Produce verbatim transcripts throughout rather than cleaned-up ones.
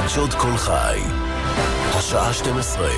חדשות כל חי, השעה שתים עשרה.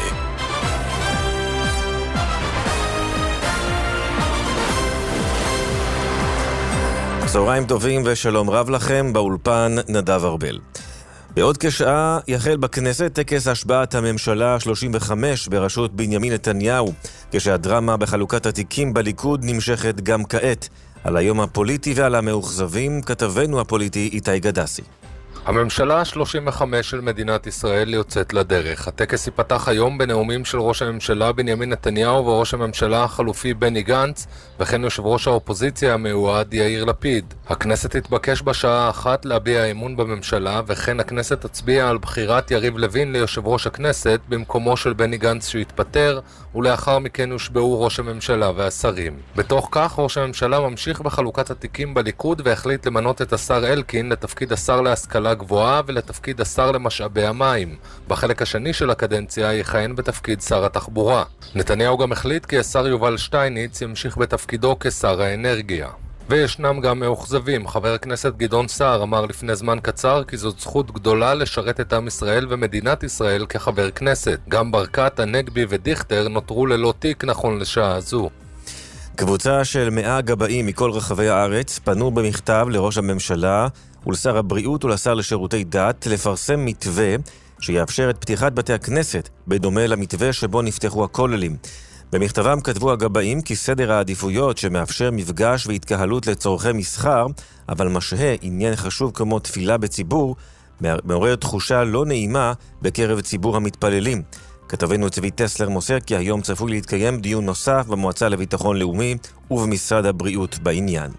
צהריים טובים ושלום רב לכם, באולפן נדב ארבל. בעוד כשעה יחל בכנסת טקס השבעת הממשלה ה-שלושים וחמש בראשות בנימין נתניהו, כשהדרמה בחלוקת התיקים בליכוד נמשכת גם כעת. על היום הפוליטי ועל המאוכזבים כתבנו הפוליטי איתי גדסי. הממשלה ה-שלושים וחמש של מדינת ישראל יוצאת לדרך. הטקס ייפתח היום בנאומים של ראש הממשלה בנימין נתניהו וראש הממשלה החלופי בני גנץ, וכן יושב ראש האופוזיציה המיועד יאיר לפיד. הכנסת תתבקש בשעה אחת להביע אמון בממשלה, וכן הכנסת תצביע על בחירת יריב לוין ליושב ראש הכנסת במקומו של בני גנץ שהתפטר, ולאחר מכן יושבעו ראש הממשלה והשרים. בתוך כך ראש הממשלה ממשיך בחלוקת התיקים בליכוד והחליט למנות את השר אלקין לתפקיד השר להשכלה גבוהה ולתפקיד השר למשאבי המים. בחלק השני של הקדנציה יכהן בתפקיד שר התחבורה. נתניהו גם החליט כי השר יובל שטייניץ ימשיך בתפקידו כשר האנרגיה. וישנם גם מאוכזבים. חבר הכנסת גדעון סער אמר לפני זמן קצר כי זאת זכות גדולה לשרת את עם ישראל ומדינת ישראל כחבר כנסת. גם ברקת, הנגבי ודיכטר נותרו ללא תיק נכון לשעה זו. קבוצה של מאה גבאים מכל רחבי הארץ פנו במכתב לראש הממשלה ולשר הבריאות ולשר לשירותי דת לפרסם מתווה שיאפשר את פתיחת בתי הכנסת, בדומה למתווה שבו נפתחו הכוללים. במכתבם כתבו הגבאים כי סדר העדיפויות שמאפשר מפגש והתקהלות לצורכי מסחר, אבל משהה עניין חשוב כמו תפילה בציבור, מעורר תחושה לא נעימה בקרב ציבור המתפללים. כתבנו צבי טסלר מוסר כי היום צפוי להתקיים דיון נוסף במועצה לביטחון לאומי ובמשרד הבריאות בעניין.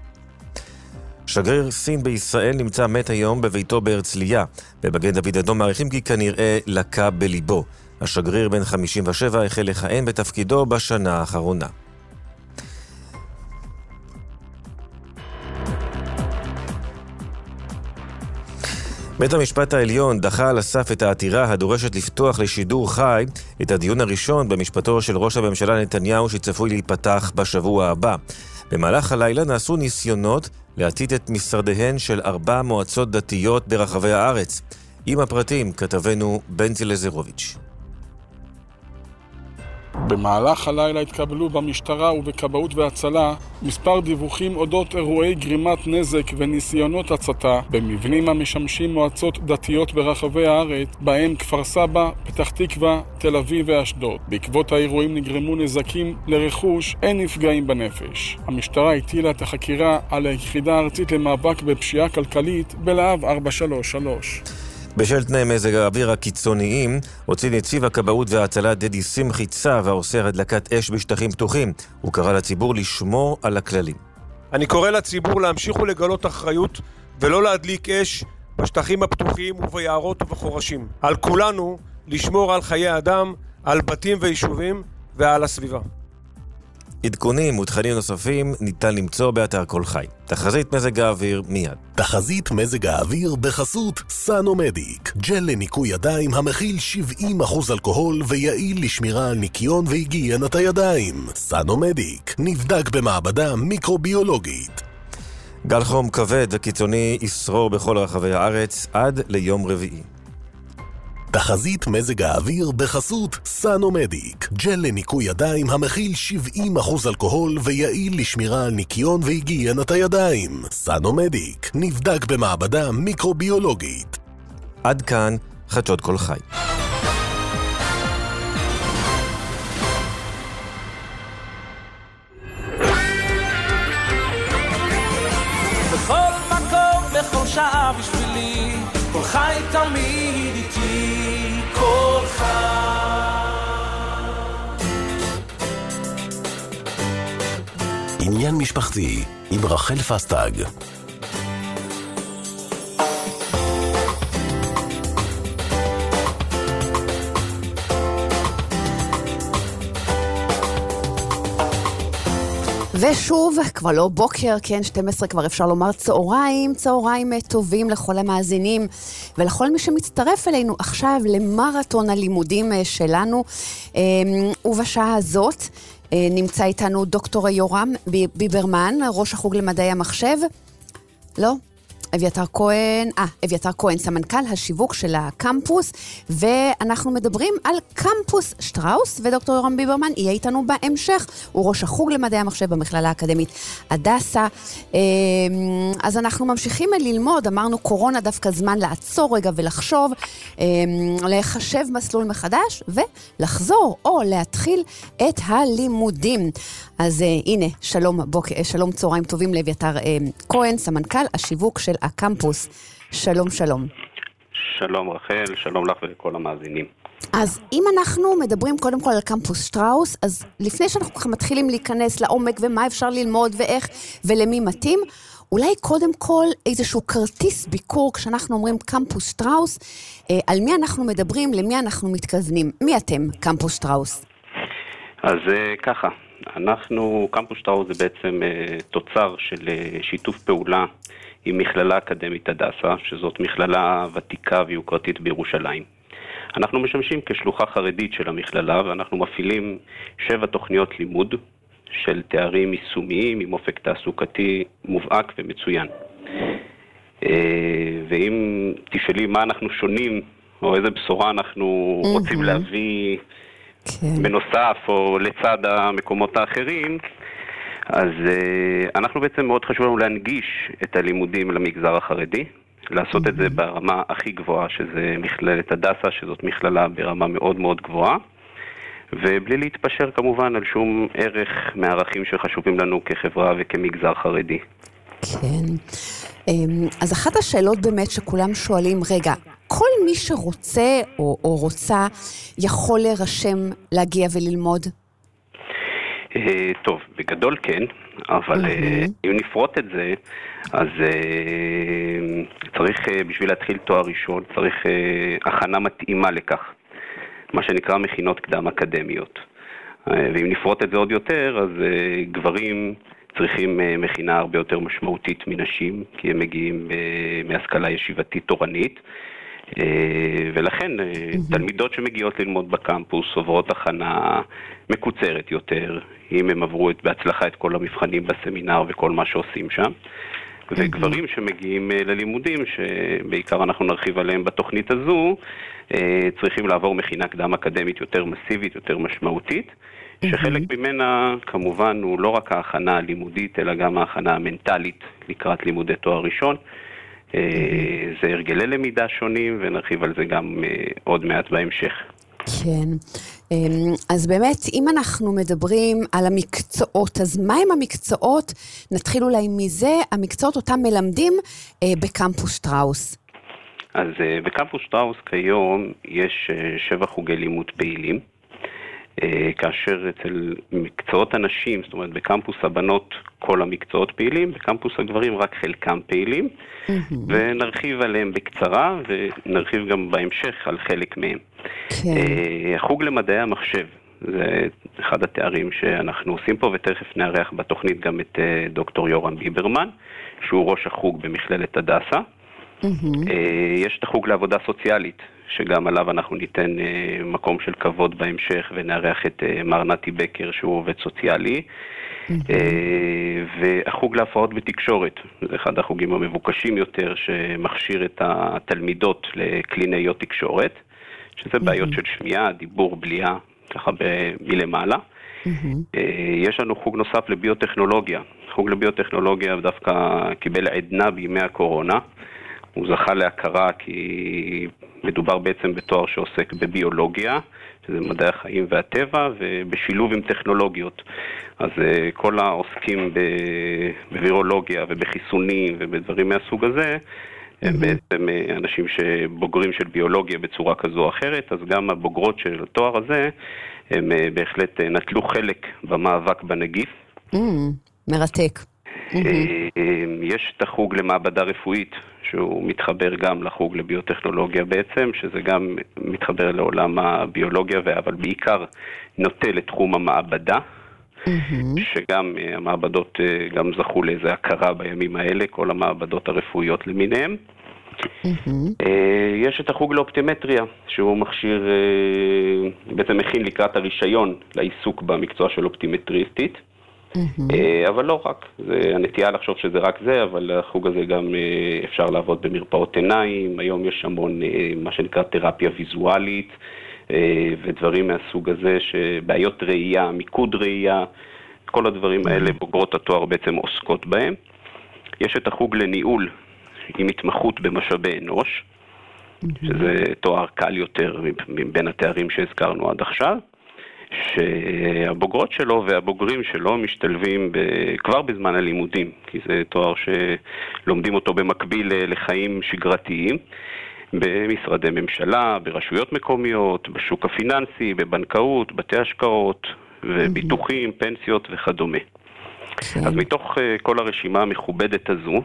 שגריר סין בישראל נמצא מת היום בביתו בהרצליה, ובמגן דוד אדום מעריכים כי כנראה לקה בליבו. השגריר בן חמישים ושבע החל לכהן בתפקידו בשנה האחרונה. בית המשפט העליון דחה על הסף את העתירה הדורשת לפתוח לשידור חי את הדיון הראשון במשפטו של ראש הממשלה נתניהו שצפוי להיפתח בשבוע הבא. במהלך הלילה נעשו ניסיונות להצית את משרדיהן של ארבע מועצות דתיות ברחבי הארץ. עם הפרטים כתבנו בנצי לזרוביץ'. במהלך הלילה התקבלו במשטרה ובכבאות והצלה מספר דיווחים אודות אירועי גרימת נזק וניסיונות הצתה במבנים המשמשים מועצות דתיות ברחבי הארץ, בהם כפר סבא, פתח תקווה, תל אביב ואשדוד. בעקבות האירועים נגרמו נזקים לרכוש, אין נפגעים בנפש. המשטרה הטילה את החקירה על היחידה הארצית למאבק בפשיעה כלכלית בלהב ארבע שלוש שלוש. בשל תנאי מזג האוויר הקיצוניים, הוציא נציב הכבאות וההצלה דדי שמחי צו האוסר הדלקת אש בשטחים פתוחים. הוא קרא לציבור לשמור על הכללים. אני קורא לציבור להמשיך ולגלות אחריות ולא להדליק אש בשטחים הפתוחים וביערות ובחורשים. על כולנו לשמור על חיי אדם, על בתים ויישובים ועל הסביבה. עדכונים ותכנים נוספים ניתן למצוא באתר כל חי. תחזית מזג האוויר מיד. תחזית מזג האוויר בחסות סאנומדיק, ג'ל לניקוי ידיים המכיל שבעים אחוז אלכוהול ויעיל לשמירה על ניקיון והיגיינת הידיים. סאנומדיק נבדק במעבדה מיקרוביולוגית. גל חום כבד וקיצוני ישרור בכל רחבי הארץ עד ליום רביעי. תחזית מזג האוויר בחסות סאנומדיק, ג'ל לניקוי ידיים המכיל שבעים אחוז אלכוהול ויעיל לשמירה על ניקיון והיגיינת הידיים. סאנומדיק נבדק במעבדה מיקרוביולוגית. עד כאן חדשות כל חי. בכל מקום, בכל שעה בשבילי, כל חי תמיד איתי. כל חי. עניין משפחתי עם רחל פסטג. ושוב, כבר לא בוקר, כן, שתים עשרה כבר אפשר לומר צהריים, צהריים טובים לכל המאזינים ולכל מי שמצטרף אלינו עכשיו למרתון הלימודים שלנו. ובשעה הזאת נמצא איתנו דוקטור יורם ביברמן, ראש החוג למדעי המחשב. לא? אביתר כהן, אה, אביתר כהן, סמנכ"ל השיווק של הקמפוס, ואנחנו מדברים על קמפוס שטראוס, ודוקטור יורם ביברמן יהיה איתנו בהמשך, הוא ראש החוג למדעי המחשב במכללה האקדמית הדסה. אז אנחנו ממשיכים ללמוד, אמרנו קורונה דווקא זמן לעצור רגע ולחשוב, לחשב מסלול מחדש, ולחזור או להתחיל את הלימודים. אז הנה, שלום, בוק, שלום צהריים טובים לאביתר כהן, סמנכ"ל השיווק של הקמפוס. שלום, שלום. שלום רחל, שלום לך ולכל המאזינים. אז אם אנחנו מדברים קודם כל על קמפוס שטראוס, אז לפני שאנחנו ככה מתחילים להיכנס לעומק ומה אפשר ללמוד ואיך ולמי מתאים, אולי קודם כל איזשהו כרטיס ביקור כשאנחנו אומרים קמפוס שטראוס, אה, על מי אנחנו מדברים, למי אנחנו מתכוונים. מי אתם, קמפוס שטראוס? אז אה, ככה, אנחנו, קמפוס שטראוס זה בעצם אה, תוצר של אה, שיתוף פעולה עם מכללה אקדמית הדסה, שזאת מכללה ותיקה ויוקרתית בירושלים. אנחנו משמשים כשלוחה חרדית של המכללה, ואנחנו מפעילים שבע תוכניות לימוד של תארים יישומיים עם אופק תעסוקתי מובהק ומצוין. ואם תשאלי מה אנחנו שונים, או איזה בשורה אנחנו רוצים להביא בנוסף או לצד המקומות האחרים, אז אנחנו בעצם מאוד חשוב לנו להנגיש את הלימודים למגזר החרדי, לעשות את זה ברמה הכי גבוהה, שזה מכללת הדסה, שזאת מכללה ברמה מאוד מאוד גבוהה, ובלי להתפשר כמובן על שום ערך מהערכים שחשובים לנו כחברה וכמגזר חרדי. כן. אז אחת השאלות באמת שכולם שואלים, רגע, כל מי שרוצה או, או רוצה יכול להירשם, להגיע וללמוד? טוב, בגדול כן, אבל אם נפרוט את זה, אז צריך, בשביל להתחיל תואר ראשון, צריך הכנה מתאימה לכך, מה שנקרא מכינות קדם אקדמיות. ואם נפרוט את זה עוד יותר, אז גברים צריכים מכינה הרבה יותר משמעותית מנשים, כי הם מגיעים מהשכלה ישיבתית תורנית, ולכן תלמידות שמגיעות ללמוד בקמפוס עוברות הכנה מקוצרת יותר, אם הם עברו בהצלחה את כל המבחנים בסמינר וכל מה שעושים שם. וגברים שמגיעים ללימודים, שבעיקר אנחנו נרחיב עליהם בתוכנית הזו, צריכים לעבור מכינה קדם אקדמית יותר מסיבית, יותר משמעותית, שחלק ממנה כמובן הוא לא רק ההכנה הלימודית, אלא גם ההכנה המנטלית לקראת לימודי תואר ראשון. זה הרגלי למידה שונים, ונרחיב על זה גם עוד מעט בהמשך. כן. אז באמת, אם אנחנו מדברים על המקצועות, אז מה הם המקצועות? נתחיל אולי מזה, המקצועות אותם מלמדים בקמפוס שטראוס. אז בקמפוס שטראוס כיום יש שבע חוגי לימוד פעילים, כאשר אצל מקצועות הנשים, זאת אומרת בקמפוס הבנות כל המקצועות פעילים, בקמפוס הגברים רק חלקם פעילים, mm-hmm. ונרחיב עליהם בקצרה, ונרחיב גם בהמשך על חלק מהם. Okay. החוג למדעי המחשב, זה אחד התארים שאנחנו עושים פה, ותכף נארח בתוכנית גם את דוקטור יורם ביברמן, שהוא ראש החוג במכללת הדסה. Mm-hmm. יש את החוג לעבודה סוציאלית, שגם עליו אנחנו ניתן מקום של כבוד בהמשך, ונארח את מר נתי בקר, שהוא עובד סוציאלי. Mm-hmm. והחוג להפרעות בתקשורת, זה אחד החוגים המבוקשים יותר, שמכשיר את התלמידות לקלינאיות תקשורת, שזה mm-hmm. בעיות של שמיעה, דיבור, בליעה, ככה מלמעלה. Mm-hmm. יש לנו חוג נוסף לביוטכנולוגיה. חוג לביוטכנולוגיה דווקא קיבל עדנה בימי הקורונה. הוא זכה להכרה כי מדובר בעצם בתואר שעוסק בביולוגיה, שזה מדעי החיים והטבע, ובשילוב עם טכנולוגיות. אז כל העוסקים בווירולוגיה ובחיסונים ובדברים מהסוג הזה, הם בעצם אנשים שבוגרים של ביולוגיה בצורה כזו או אחרת, אז גם הבוגרות של התואר הזה, הם בהחלט נטלו חלק במאבק בנגיף. מרתק. יש את החוג למעבדה רפואית, שהוא מתחבר גם לחוג לביוטכנולוגיה בעצם, שזה גם מתחבר לעולם הביולוגיה, אבל בעיקר נוטה לתחום המעבדה, שגם המעבדות גם זכו לאיזו הכרה בימים האלה, כל המעבדות הרפואיות למיניהם. יש את החוג לאופטימטריה, שהוא מכשיר, בעצם מכין לקראת הרישיון לעיסוק במקצוע של אופטימטריסטית. אבל לא רק, זה הנטייה לחשוב שזה רק זה, אבל החוג הזה גם אפשר לעבוד במרפאות עיניים, היום יש המון מה שנקרא תרפיה ויזואלית, ודברים מהסוג הזה, שבעיות ראייה, מיקוד ראייה, כל הדברים האלה בוגרות התואר בעצם עוסקות בהם. יש את החוג לניהול עם התמחות במשאבי אנוש, שזה תואר קל יותר מבין התארים שהזכרנו עד עכשיו, שהבוגרות שלו והבוגרים שלו משתלבים כבר בזמן הלימודים, כי זה תואר שלומדים אותו במקביל לחיים שגרתיים, במשרדי ממשלה, ברשויות מקומיות, בשוק הפיננסי, בבנקאות, בתי השקעות, וביטוחים, פנסיות וכדומה. אז מתוך כל הרשימה המכובדת הזו,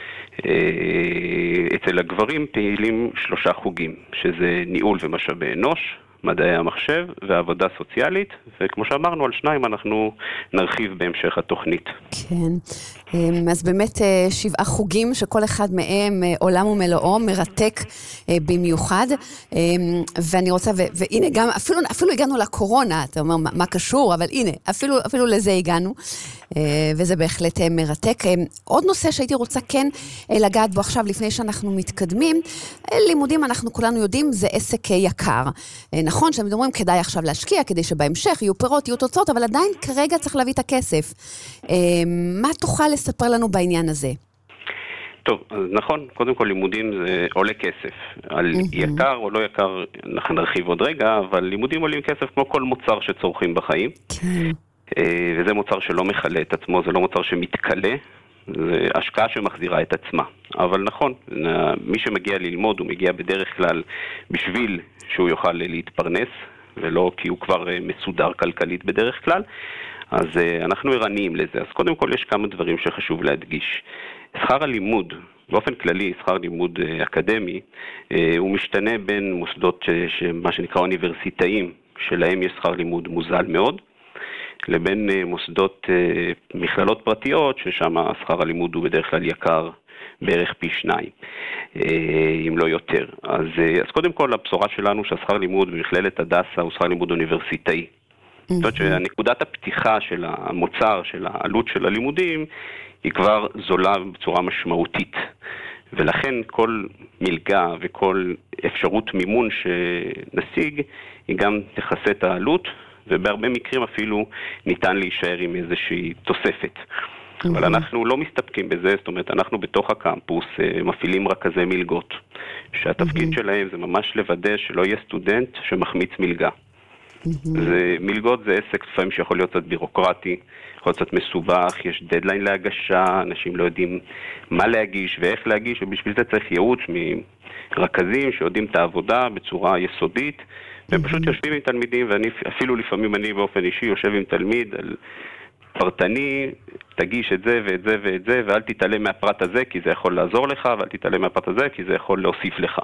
אצל הגברים פעילים שלושה חוגים, שזה ניהול ומשאבי אנוש, מדעי המחשב ועבודה סוציאלית, וכמו שאמרנו, על שניים אנחנו נרחיב בהמשך התוכנית. כן, אז באמת שבעה חוגים שכל אחד מהם עולם ומלואו, מרתק במיוחד, ואני רוצה, והנה גם, אפילו, אפילו הגענו לקורונה, אתה אומר, מה, מה קשור, אבל הנה, אפילו, אפילו לזה הגענו, וזה בהחלט מרתק. עוד נושא שהייתי רוצה כן לגעת בו עכשיו, לפני שאנחנו מתקדמים, לימודים אנחנו כולנו יודעים, זה עסק יקר. נכון שאתם אומרים, כדאי עכשיו להשקיע, כדי שבהמשך יהיו פירות, יהיו תוצאות, אבל עדיין כרגע צריך להביא את הכסף. מה תוכל לספר לנו בעניין הזה? טוב, אז נכון, קודם כל לימודים זה עולה כסף. על יקר או לא יקר, אנחנו נרחיב עוד רגע, אבל לימודים עולים כסף כמו כל מוצר שצורכים בחיים. כן. וזה מוצר שלא מחלה את עצמו, זה לא מוצר שמתקלה, זה השקעה שמחזירה את עצמה. אבל נכון, מי שמגיע ללמוד, הוא מגיע בדרך כלל בשביל שהוא יוכל להתפרנס, ולא כי הוא כבר מסודר כלכלית בדרך כלל, אז אנחנו ערניים לזה. אז קודם כל יש כמה דברים שחשוב להדגיש. שכר הלימוד, באופן כללי, שכר לימוד אקדמי, הוא משתנה בין מוסדות שמה שנקרא אוניברסיטאים, שלהם יש שכר לימוד מוזל מאוד, לבין מוסדות מכללות פרטיות, ששם שכר הלימוד הוא בדרך כלל יקר בערך פי שניים, אם לא יותר. אז, אז קודם כל הבשורה שלנו שהשכר לימוד במכללת הדסה הוא שכר לימוד אוניברסיטאי. זאת אומרת שנקודת הפתיחה של המוצר, של העלות של הלימודים, היא כבר זולה בצורה משמעותית. ולכן כל מלגה וכל אפשרות מימון שנשיג, היא גם תכסה את העלות, ובהרבה מקרים אפילו ניתן להישאר עם איזושהי תוספת. אבל אנחנו לא מסתפקים בזה, זאת אומרת, אנחנו בתוך הקמפוס מפעילים רכזי מלגות, שהתפקיד שלהם זה ממש לוודא שלא יהיה סטודנט שמחמיץ מלגה. זה, מלגות זה עסק לפעמים שיכול להיות קצת בירוקרטי, יכול להיות קצת מסובך, יש דדליין להגשה, אנשים לא יודעים מה להגיש ואיך להגיש, ובשביל זה צריך ייעוץ מרכזים שיודעים את העבודה בצורה יסודית, והם פשוט יושבים עם תלמידים, ואני אפילו לפעמים אני באופן אישי יושב עם תלמיד על פרטני, תגיש את זה ואת זה ואת זה, ואל תתעלם מהפרט הזה כי זה יכול לעזור לך, ואל תתעלם מהפרט הזה כי זה יכול להוסיף לך.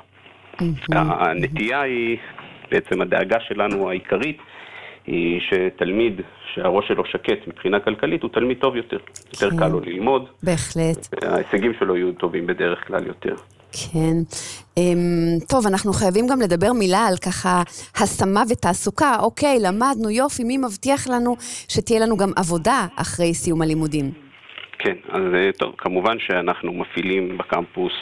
הנטייה היא, בעצם הדאגה שלנו העיקרית, היא שתלמיד שהראש שלו שקט מבחינה כלכלית הוא תלמיד טוב יותר. יותר קל לו ללמוד. בהחלט. ההישגים שלו יהיו טובים בדרך כלל יותר. כן. טוב, אנחנו חייבים גם לדבר מילה על ככה השמה ותעסוקה. אוקיי, למדנו, יופי, מי מבטיח לנו שתהיה לנו גם עבודה אחרי סיום הלימודים? כן, אז טוב, כמובן שאנחנו מפעילים בקמפוס,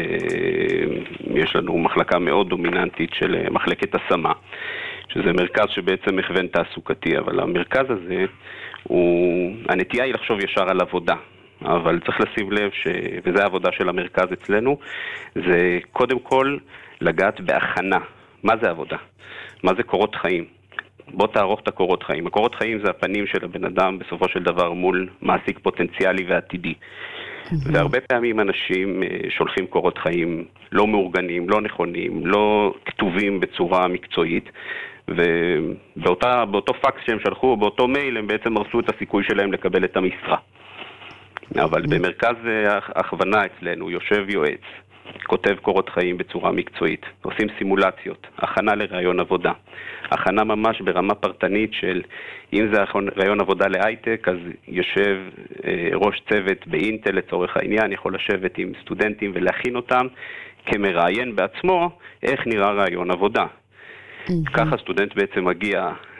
יש לנו מחלקה מאוד דומיננטית של מחלקת השמה, שזה מרכז שבעצם מכוון תעסוקתי, אבל המרכז הזה, הוא, הנטייה היא לחשוב ישר על עבודה. אבל צריך לשים לב, ש... וזה העבודה של המרכז אצלנו, זה קודם כל לגעת בהכנה. מה זה עבודה? מה זה קורות חיים? בוא תערוך את הקורות חיים. הקורות חיים זה הפנים של הבן אדם בסופו של דבר מול מעסיק פוטנציאלי ועתידי. והרבה פעמים אנשים שולחים קורות חיים לא מאורגנים, לא נכונים, לא כתובים בצורה מקצועית, ובאותה, באותו פקס שהם שלחו, באותו מייל, הם בעצם הרסו את הסיכוי שלהם לקבל את המשרה. אבל במרכז הכוונה אצלנו יושב יועץ, כותב קורות חיים בצורה מקצועית, עושים סימולציות, הכנה לרעיון עבודה, הכנה ממש ברמה פרטנית של, אם זה רעיון עבודה להייטק, אז יושב אה, ראש צוות באינטל לצורך העניין, יכול לשבת עם סטודנטים ולהכין אותם כמראיין בעצמו איך נראה רעיון עבודה. ככה סטודנט בעצם מגיע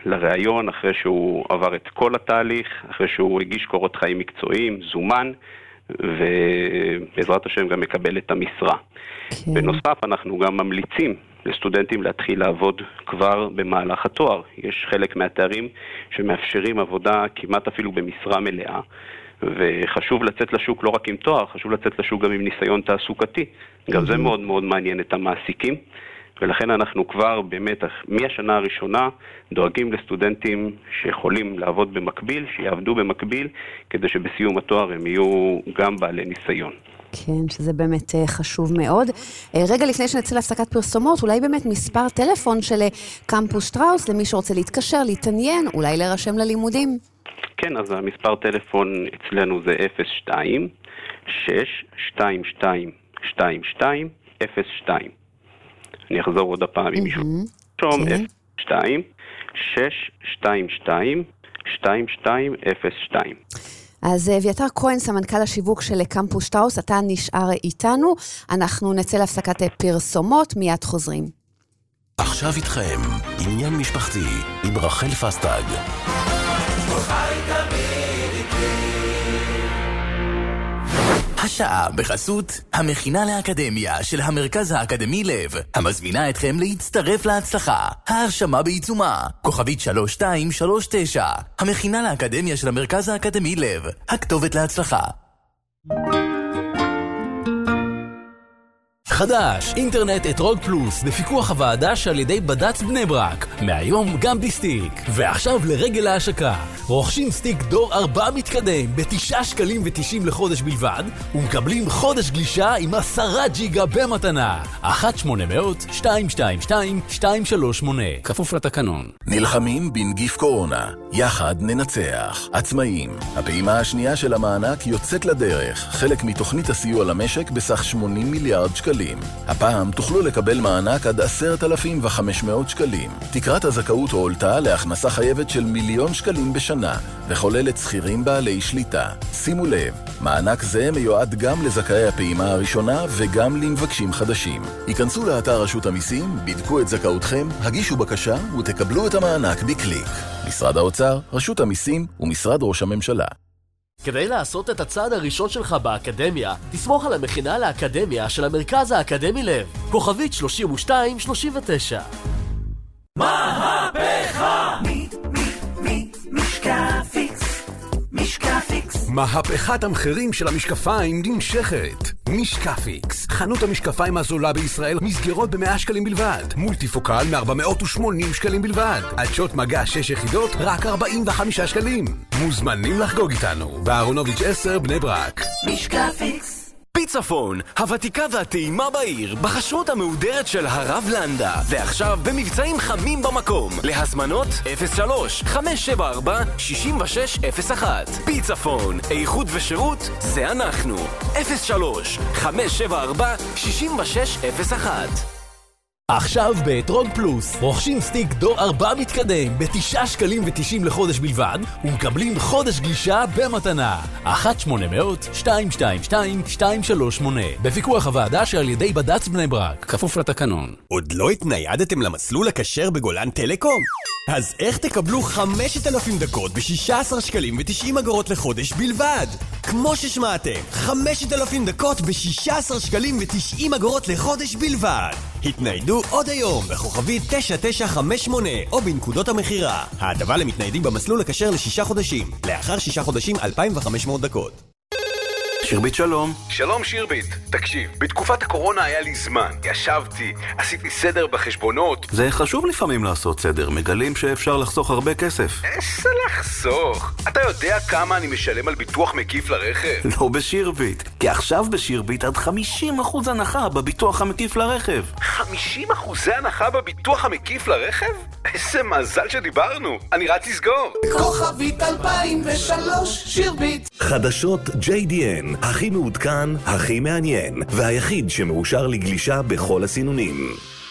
לראיון אחרי שהוא עבר את כל התהליך, אחרי שהוא הגיש קורות חיים מקצועיים, זומן, ובעזרת השם גם מקבל את המשרה. כן. בנוסף, אנחנו גם ממליצים לסטודנטים להתחיל לעבוד כבר במהלך התואר. יש חלק מהתארים שמאפשרים עבודה כמעט אפילו במשרה מלאה, וחשוב לצאת לשוק לא רק עם תואר, חשוב לצאת לשוק גם עם ניסיון תעסוקתי. גם זה מאוד מאוד מעניין את המעסיקים, ולכן אנחנו כבר באמת מהשנה הראשונה דואגים לסטודנטים שיכולים לעבוד במקביל, שיעבדו במקביל, כדי שבסיום התואר הם יהיו גם בעלי ניסיון. כן, שזה באמת חשוב מאוד. רגע לפני שנצא להפסקת פרסומות, אולי באמת מספר טלפון של קמפוס שטראוס, למי שרוצה להתקשר, להתעניין, אולי להירשם ללימודים. כן, אז המספר טלפון אצלנו זה אפס שתיים שש שתיים שתיים שתיים שתיים אפס שתיים. אני אחזור עוד הפעם עם מישהו. שום אפס שתיים שש שתיים שתיים שתיים שתיים אפס שתיים. אז אביתר כהן, סמנכ"ל השיווק של קמפוס שטראוס, אתה נשאר איתנו. אנחנו נצא להפסקת פרסומות, מיד חוזרים. עכשיו איתכם, עניין משפחתי עם רחל פסטג. השעה בחסות המכינה לאקדמיה של המרכז האקדמי לב, המזמינה אתכם להצטרף להצלחה. ההרשמה בעיצומה, כוכבית שלוש שתיים שלוש תשע. המכינה לאקדמיה של המרכז האקדמי לב, הכתובת להצלחה. חדש, אינטרנט אתרוג פלוס, בפיקוח הוועדה שעל ידי בד"ץ בני ברק. מהיום גם בסטיק. ועכשיו לרגל ההשקה. רוכשים סטיק דור ארבע מתקדם בתשעה שקלים ותשעים לחודש בלבד, ומקבלים חודש גלישה עם עשרה ג'יגה במתנה. אחת שמונה מאות שתיים שתיים שתיים שתיים שלוש שמונה. כפוף לתקנון. נלחמים בנגיף קורונה. יחד ננצח. עצמאים. הפעימה השנייה של המענק יוצאת לדרך. חלק מתוכנית הסיוע למשק בסך שמונים מיליארד שקלים. הפעם תוכלו לקבל מענק עד עשרת אלפים וחמש מאות שקלים. תקרת הזכאות הועלתה להכנסה חייבת של מיליון שקלים בשנה, וכוללת שכירים בעלי שליטה. שימו לב, מענק זה מיועד גם לזכאי הפעימה הראשונה וגם למבקשים חדשים. היכנסו לאתר רשות המיסים, בדקו את זכאותכם, הגישו בקשה ותקבלו את המענק בקליק. משרד האוצר, רשות המיסים ומשרד ראש הממשלה. כדי לעשות את הצעד הראשון שלך באקדמיה, תסמוך על המכינה לאקדמיה של המרכז האקדמי לב, כוכבית שלושים ושתיים שלושים ותשע. מהפכה! מי, מי, מי, משקפיקס, משקפיקס. מהפכת המחירים של המשקפיים נמשכת. משקפיקס, חנות המשקפיים הזולה בישראל, מסגרות ב-מאה שקלים בלבד. מולטיפוקל מ-ארבע מאות ושמונים שקלים בלבד. עדשות מגע שש יחידות, רק ארבעים וחמישה שקלים. מוזמנים לחגוג איתנו, באהרונוביץ' עשר בני ברק. משקפיקס. פיצפון, הוותיקה והטעימה בעיר, בחשרות המהודרת של הרב לנדה. ועכשיו במבצעים חמים במקום. להזמנות אפס שלוש חמש שבע ארבע שש שש אפס אחת. פיצפון, איכות ושירות זה אנחנו. אפס שלוש חמש שבע ארבע שש שש אפס אחת. עכשיו באתרוג פלוס, רוכשים סטיק דור ארבע מתקדם בתשעה שקלים ותשעים לחודש בלבד, ומקבלים חודש גלישה במתנה. אחת שמונה מאות שתיים שתיים שתיים שתיים שלוש שמונה. בפיקוח הוועדה שעל ידי בד"ץ בני ברק. כפוף לתקנון. עוד לא התניידתם למסלול הכשר בגולן טלקום? אז איך תקבלו חמשת אלפים דקות ב-שישה עשר שקלים ותשעים אגורות לחודש בלבד? כמו ששמעתם, חמשת אלפים דקות ב-שישה עשר שקלים ותשעים אגורות לחודש בלבד. התניידו עוד היום בכוכבית תשע תשע חמש שמונה או בנקודות המחירה. ההטבה למתניידים במסלול הכשר לשישה חודשים. לאחר שישה חודשים אלפיים וחמש מאות דקות. שירבית שלום. שלום שירבית, תקשיב, בתקופת הקורונה היה לי זמן, ישבתי, עשיתי סדר בחשבונות. זה חשוב לפעמים לעשות סדר, מגלים שאפשר לחסוך הרבה כסף. איזה לחסוך? אתה יודע כמה אני משלם על ביטוח מקיף לרכב? לא בשירבית, כי עכשיו בשירבית עד חמישים אחוז הנחה בביטוח המקיף לרכב. חמישים אחוז הנחה בביטוח המקיף לרכב? איזה מזל שדיברנו, אני רץ לסגור. כוכבית אלפיים ושלוש שירבית. חדשות ג'יי די אן, הכי מעודכן, הכי מעניין, והיחיד שמאושר לגלישה בכל הסינונים.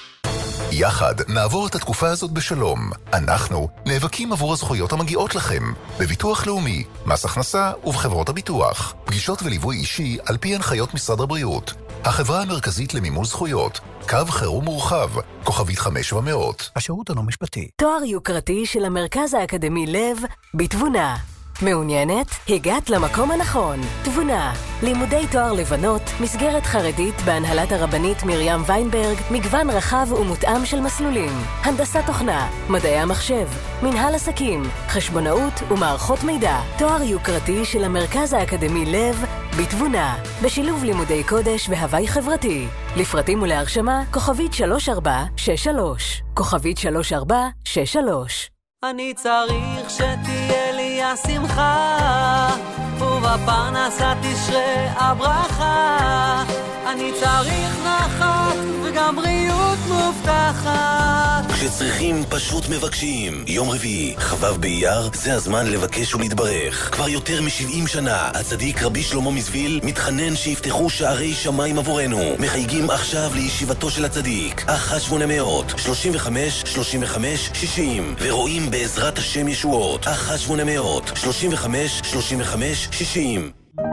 יחד נעבור את התקופה הזאת בשלום. אנחנו נאבקים עבור הזכויות המגיעות לכם, בביטוח לאומי, מס הכנסה ובחברות הביטוח. פגישות וליווי אישי על פי הנחיות משרד הבריאות. החברה המרכזית למימוש זכויות. קו חירום מורחב, כוכבית חמש ומאות. השירות הלא משפטי. תואר יוקרתי של המרכז האקדמי לב בתבונה. מעוניינת? הגעת למקום הנכון. תבונה. לימודי תואר לבנות, מסגרת חרדית בהנהלת הרבנית מרים ויינברג, מגוון רחב ומותאם של מסלולים. הנדסת תוכנה, מדעי המחשב, מנהל עסקים, חשבונאות ומערכות מידע. תואר יוקרתי של המרכז האקדמי לב בתבונה. בשילוב לימודי קודש והווי חברתי. לפרטים ולהרשמה, כוכבית שלוש ארבע שש שלוש. כוכבית שלוש ארבע שש שלוש. אני צריך שתהיה לי השמחה, ובפרנסה תשרה הברכה. אני צריך נחת וגם בריאות מובטחת. כשצריכים פשוט מבקשים. יום רביעי, חבב באייר, זה הזמן לבקש ולהתברך. כבר יותר מ-שבעים שנה, הצדיק רבי שלמה מזוויל מתחנן שיפתחו שערי שמיים עבורנו. מחייגים עכשיו לישיבתו של הצדיק. אחת שמונה מאות שלושים וחמש שלושים וחמש שישים, ורואים בעזרת השם ישועות. אחת שמונה מאות שלושים וחמש שלושים וחמש שישים.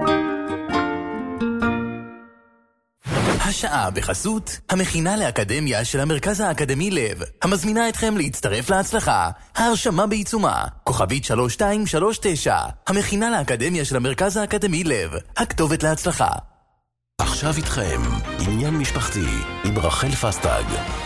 השעה בחסות המכינה לאקדמיה של המרכז האקדמי לב, המזמינה אתכם להצטרף להצלחה. ההרשמה בעיצומה, כוכבית שלוש שתיים שלוש תשע. המכינה לאקדמיה של המרכז האקדמי לב, הכתובת להצלחה. עכשיו איתכם, עניין משפחתי עם רחל פסטג.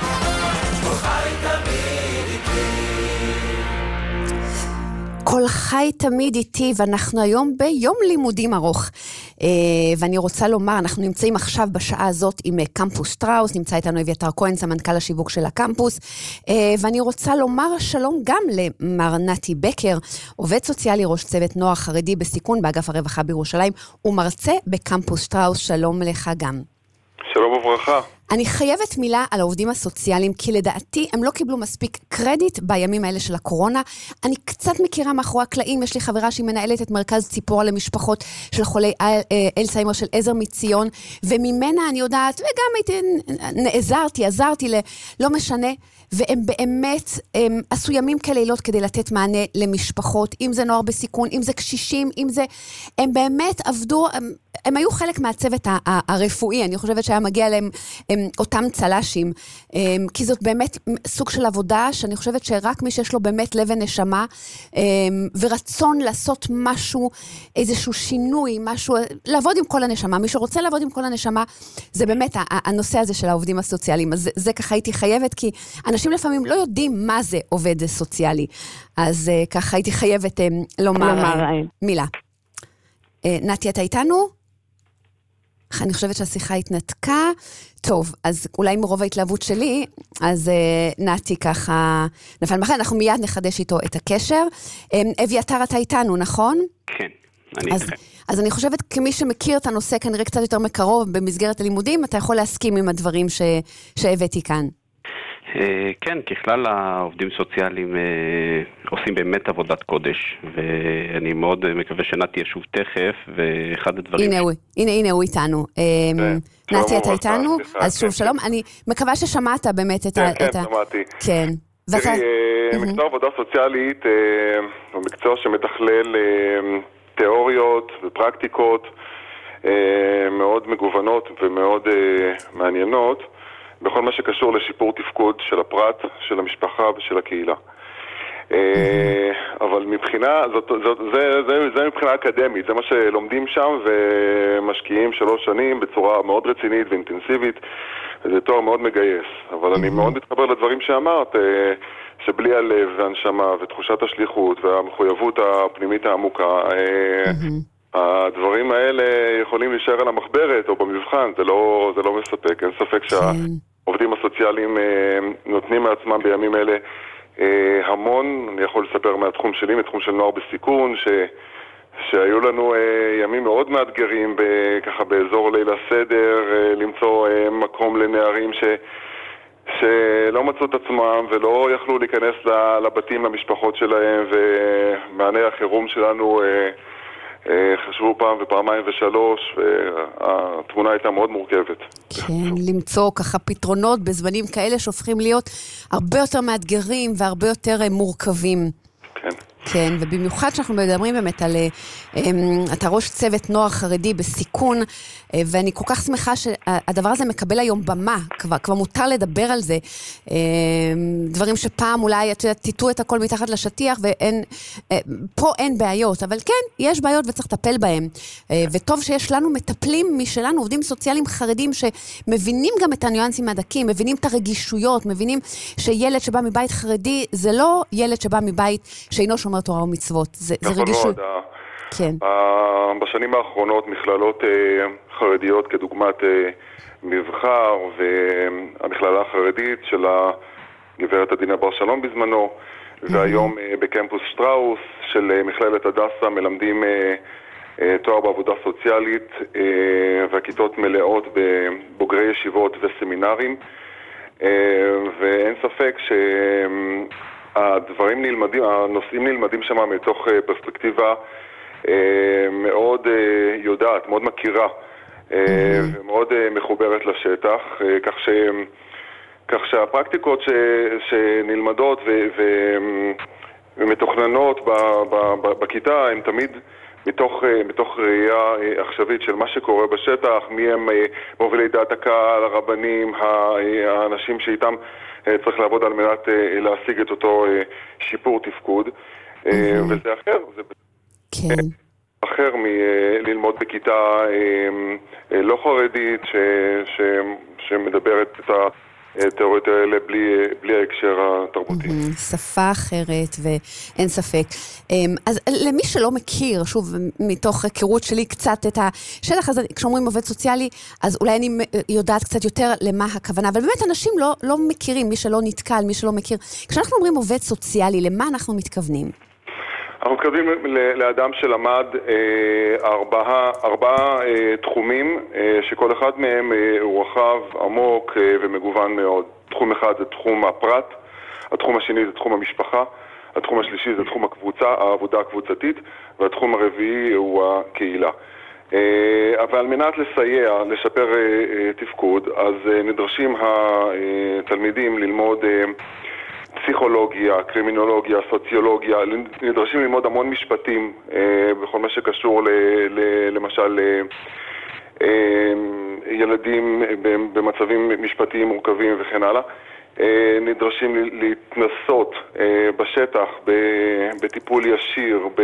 כל חי תמיד איתי, ואנחנו היום ביום לימודים ארוך. ואני רוצה לומר, אנחנו נמצאים עכשיו בשעה הזאת עם קמפוס שטראוס, נמצא איתנו אביתר כהן, סמנכ"ל השיווק של הקמפוס, ואני רוצה לומר שלום גם למר נתי בקר, עובד סוציאלי, ראש צוות נוער חרדי בסיכון באגף הרווחה בירושלים, ומרצה בקמפוס שטראוס. שלום לך גם. שלום וברכה. אני חייבת מילה על העובדים הסוציאליים, כי לדעתי הם לא קיבלו מספיק קרדיט בימים האלה של הקורונה. אני קצת מכירה מאחורי הקלעים, יש לי חברה שהיא מנהלת את מרכז ציפורה למשפחות של חולי אלצהיימר של עזר מציון, וממנה אני יודעת, וגם הייתי, נעזרתי, עזרתי, לא משנה, והם באמת הם עשו ימים כלילות כדי לתת מענה למשפחות, אם זה נוער בסיכון, אם זה קשישים, אם זה, הם באמת עבדו, הם, הם היו חלק מהצוות הרפואי, אני חושבת שהיה מגיע להם הם, אותם צלשים, הם, כי זאת באמת סוג של עבודה, שאני חושבת שרק מי שיש לו באמת לב ונשמה, הם, ורצון לעשות משהו, איזשהו שינוי, משהו, לעבוד עם כל הנשמה, מי שרוצה לעבוד עם כל הנשמה, זה באמת הנושא הזה של העובדים הסוציאליים, אז זה, זה ככה הייתי חייבת, כי אנשים לפעמים לא יודעים מה זה עובד סוציאלי, אז ככה הייתי חייבת לומר מילה. נתי, אתה איתנו? אני חושבת שהשיחה התנתקה. טוב, אז אולי מרוב ההתלהבות שלי, אז נתי ככה נפל מחר, אנחנו מיד נחדש איתו את הקשר. אביתר, אתה איתנו, נכון? כן, אני אז, איתכם. אז אני חושבת כמי שמכיר את הנושא כנראה קצת יותר מקרוב במסגרת הלימודים, אתה יכול להסכים עם הדברים ש... שהבאתי כאן. כן, ככלל העובדים סוציאליים עושים באמת עבודת קודש, ואני מאוד מקווה שנתי ישוב תכף, ואחד הדברים... הנה הוא, הנה, הנה הוא איתנו. נתי, אתה איתנו? אז שוב, שלום. אני מקווה ששמעת באמת את ה... כן, כן, שמעתי. כן. תראי, מקצוע עבודה סוציאלית הוא מקצוע שמתכלל תיאוריות ופרקטיקות מאוד מגוונות ומאוד מעניינות, בכל מה שקשור לשיפור תפקוד של הפרט, של המשפחה ושל הקהילה. אבל מבחינה, זאת, זאת, זה, זה, זה מבחינה אקדמית, זה מה שלומדים שם ומשקיעים שלוש שנים בצורה מאוד רצינית ואינטנסיבית, זה תואר מאוד מגייס. אבל אני מאוד מתחבר לדברים שאמרת, שבלי הלב והנשמה ותחושת השליחות והמחויבות הפנימית העמוקה, הדברים האלה יכולים להישאר על המחברת או במבחן, זה לא, זה לא מספק. אין ספק שהעובדים הסוציאליים נותנים מעצמם בימים אלה המון. אני יכול לספר מהתחום שלי, מתחום של נוער בסיכון, ש, שהיו לנו ימים מאוד מאתגרים ככה באזור ליל הסדר, למצוא מקום לנערים ש, שלא מצאו את עצמם ולא יכלו להיכנס לבתים, למשפחות שלהם, ומענה החירום שלנו חשבו פעם ופעמיים ושלוש, והתמונה הייתה מאוד מורכבת. כן, למצוא ככה פתרונות בזמנים כאלה שהופכים להיות הרבה יותר מאתגרים והרבה יותר מורכבים. כן. כן, ובמיוחד שאנחנו מדברים באמת על, אתה ראש צוות נוער חרדי בסיכון, ואני כל כך שמחה שהדבר הזה מקבל היום במה, כבר, כבר מותר לדבר על זה, דברים שפעם אולי, את יודעת, תיתו את הכל מתחת לשטיח, ואין, פה אין בעיות, אבל כן, יש בעיות וצריך לטפל בהם, וטוב שיש לנו מטפלים משלנו, עובדים סוציאליים חרדים שמבינים גם את הניואנסים הדקים, מבינים את הרגישויות, מבינים שילד שבא מבית חרדי, זה לא ילד שבא מבית שאינו שומר תורה ומצוות, זה, זה רגישות. כן. בשנים האחרונות מכללות חרדיות כדוגמת מבחר והמכללה החרדית של הגברת עדינה בר שלום בזמנו, והיום בקמפוס שטראוס של מכללת הדסה מלמדים תואר בעבודה סוציאלית, והכיתות מלאות בבוגרי ישיבות וסמינרים, ואין ספק שהדברים נלמדים, הנושאים נלמדים שם מתוך פרספקטיבה מאוד יודעת, מאוד מכירה, ומאוד מחוברת לשטח, כך ש... כך שהפרקטיקות ש... שנלמדות ו... ו... ומתוכננות ב... ב... ב... בכיתה הן תמיד מתוך, מתוך ראייה עכשווית של מה שקורה בשטח, מי הם מובילי דעת הקהל, הרבנים, האנשים שאיתם צריך לעבוד על מנת להשיג את אותו שיפור תפקוד, וזה אחר, זה כן. אחר מללמוד בכיתה לא חרדית ש... ש... שמדברת את ה... התיאוריות האלה בלי, בלי ההקשר התרבותי. שפה אחרת ואין ספק. אז למי שלא מכיר, שוב, מתוך היכרות שלי קצת את השטח הזה, כשאומרים עובד סוציאלי, אז אולי אני יודעת קצת יותר למה הכוונה, אבל באמת אנשים לא, לא מכירים, מי שלא נתקל, מי שלא מכיר. כשאנחנו אומרים עובד סוציאלי, למה אנחנו מתכוונים? אנחנו מתכוונים לאדם שלמד ארבעה, ארבעה תחומים, שכל אחד מהם הוא רחב, עמוק ומגוון מאוד. תחום אחד זה תחום הפרט, התחום השני זה תחום המשפחה, התחום השלישי זה תחום הקבוצה, העבודה הקבוצתית, והתחום הרביעי הוא הקהילה. אבל על מנת לסייע, לשפר תפקוד, אז נדרשים התלמידים ללמוד פסיכולוגיה, קרימינולוגיה, סוציולוגיה, נדרשים ללמוד המון משפטים אה, בכל מה שקשור ל, ל, למשל אה, ילדים במצבים משפטיים מורכבים וכן הלאה. אה, נדרשים להתנסות אה, בשטח, ב, בטיפול ישיר, ב,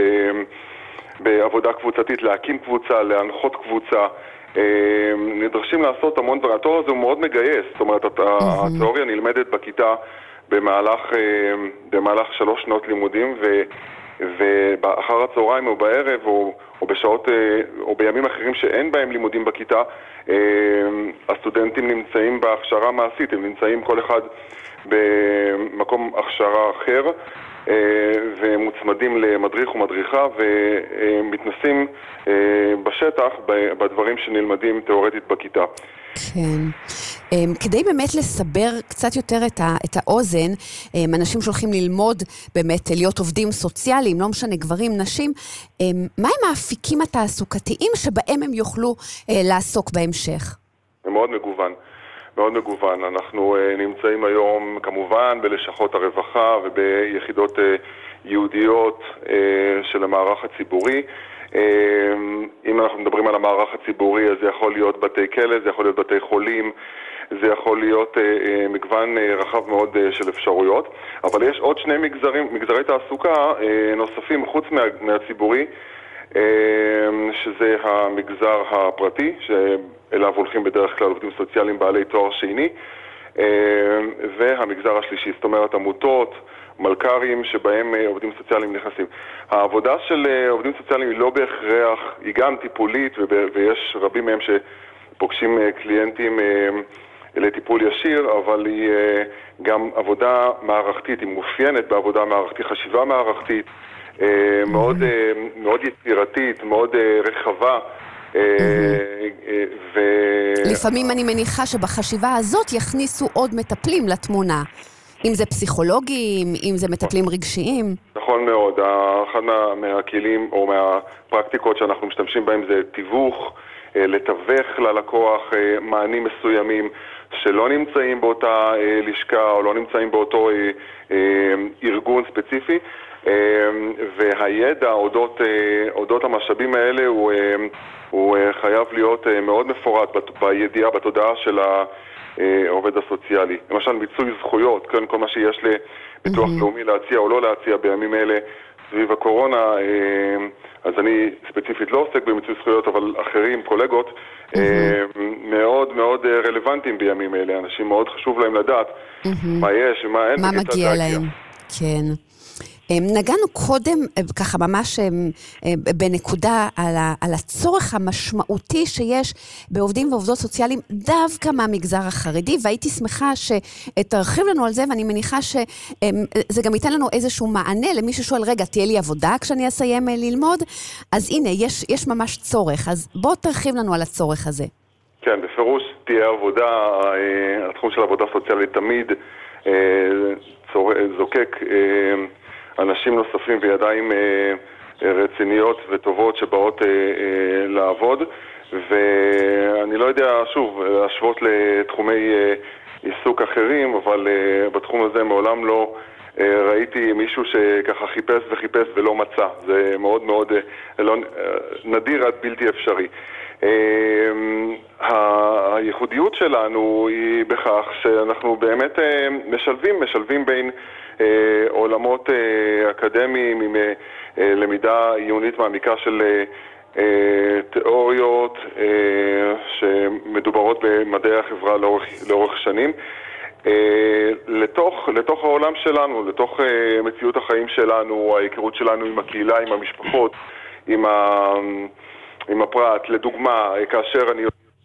בעבודה קבוצתית, להקים קבוצה, להנחות קבוצה. אה, נדרשים לעשות המון דברים. התואר הזה הוא מאוד מגייס, זאת אומרת, התיאוריה נלמדת בכיתה במהלך, במהלך שלוש שנות לימודים, ו, ובאחר הצהריים או בערב או, או בשעות או בימים אחרים שאין בהם לימודים בכיתה, הסטודנטים נמצאים בהכשרה מעשית, הם נמצאים כל אחד במקום הכשרה אחר, ומוצמדים למדריך ומדריכה ומתנסים בשטח בדברים שנלמדים תיאורטית בכיתה. כן. כדי באמת לסבר קצת יותר את, ה, את האוזן, אנשים שהולכים ללמוד באמת להיות עובדים סוציאליים, לא משנה גברים, נשים, מה הם האפיקים התעסוקתיים שבהם הם יוכלו לעסוק בהמשך? זה מאוד מגוון. מאוד מגוון. אנחנו נמצאים היום כמובן בלשכות הרווחה וביחידות יהודיות של המערך הציבורי. אם אנחנו מדברים על המערך הציבורי, אז זה יכול להיות בתי כלא, זה יכול להיות בתי חולים, זה יכול להיות מגוון רחב מאוד של אפשרויות. אבל יש עוד שני מגזרים, מגזרי תעסוקה נוספים חוץ מה, מהציבורי, שזה המגזר הפרטי, שאליו הולכים בדרך כלל עובדים סוציאליים בעלי תואר שני, והמגזר השלישי, זאת אומרת עמותות, מלכ"רים שבהם עובדים סוציאליים נכנסים. העבודה של עובדים סוציאליים היא לא בהכרח, היא גם טיפולית, ויש רבים מהם שפוגשים קליינטים לטיפול ישיר, אבל היא גם עבודה מערכתית, היא מאופיינת בעבודה מערכתית, חשיבה מערכתית, מאוד, מאוד יצירתית, מאוד רחבה. ו... לפעמים אני מניחה שבחשיבה הזאת יכניסו עוד מטפלים לתמונה. אם זה פסיכולוגים, אם זה מטפלים רגשיים. נכון מאוד. אחד מהכלים או מהפרקטיקות שאנחנו משתמשים בהם זה תיווך, לתווך ללקוח מענים מסוימים שלא נמצאים באותה לשכה או לא נמצאים באותו ארגון ספציפי, והידע אודות, אודות המשאבים האלה הוא, הוא חייב להיות מאוד מפורט בידיעה, בתודעה של העובד הסוציאלי. למשל מיצוי זכויות, כן, כל מה שיש לביטוח mm-hmm. לאומי להציע או לא להציע בימים אלה סביב הקורונה, אז אני ספציפית לא עוסק במיצוי זכויות, אבל אחרים, קולגות, mm-hmm. מאוד מאוד רלוונטיים בימים אלה. אנשים מאוד חשוב להם לדעת mm-hmm. מה יש ומה אין. מה מגיע להם, כן. נגענו קודם, ככה ממש בנקודה, על, ה, על הצורך המשמעותי שיש בעובדים ועובדות סוציאליים דווקא מהמגזר החרדי, והייתי שמחה שתרחיב לנו על זה, ואני מניחה שזה גם ייתן לנו איזשהו מענה למי ששואל, רגע, תהיה לי עבודה כשאני אסיים ללמוד? אז הנה, יש, יש ממש צורך, אז בוא תרחיב לנו על הצורך הזה. כן, בפירוש תהיה עבודה, התחום של עבודה סוציאלית תמיד זוקק אנשים נוספים וידיים אה, רציניות וטובות שבאות אה, אה, לעבוד, ואני לא יודע, שוב, להשוות לתחומי אה, עיסוק אחרים, אבל אה, בתחום הזה מעולם לא אה, ראיתי מישהו שככה חיפש וחיפש ולא מצא. זה מאוד מאוד אה, לא, אה, נדיר עד בלתי אפשרי. אה, הייחודיות שלנו היא בכך שאנחנו באמת אה, משלבים, משלבים בין עולמות אקדמיים עם למידה עיונית מעמיקה של תיאוריות שמדוברות במדעי החברה לאורך, לאורך שנים לתוך, לתוך העולם שלנו, לתוך מציאות החיים שלנו, ההיכרות שלנו עם הקהילה, עם המשפחות, עם, ה, עם הפרט. לדוגמה, כאשר אני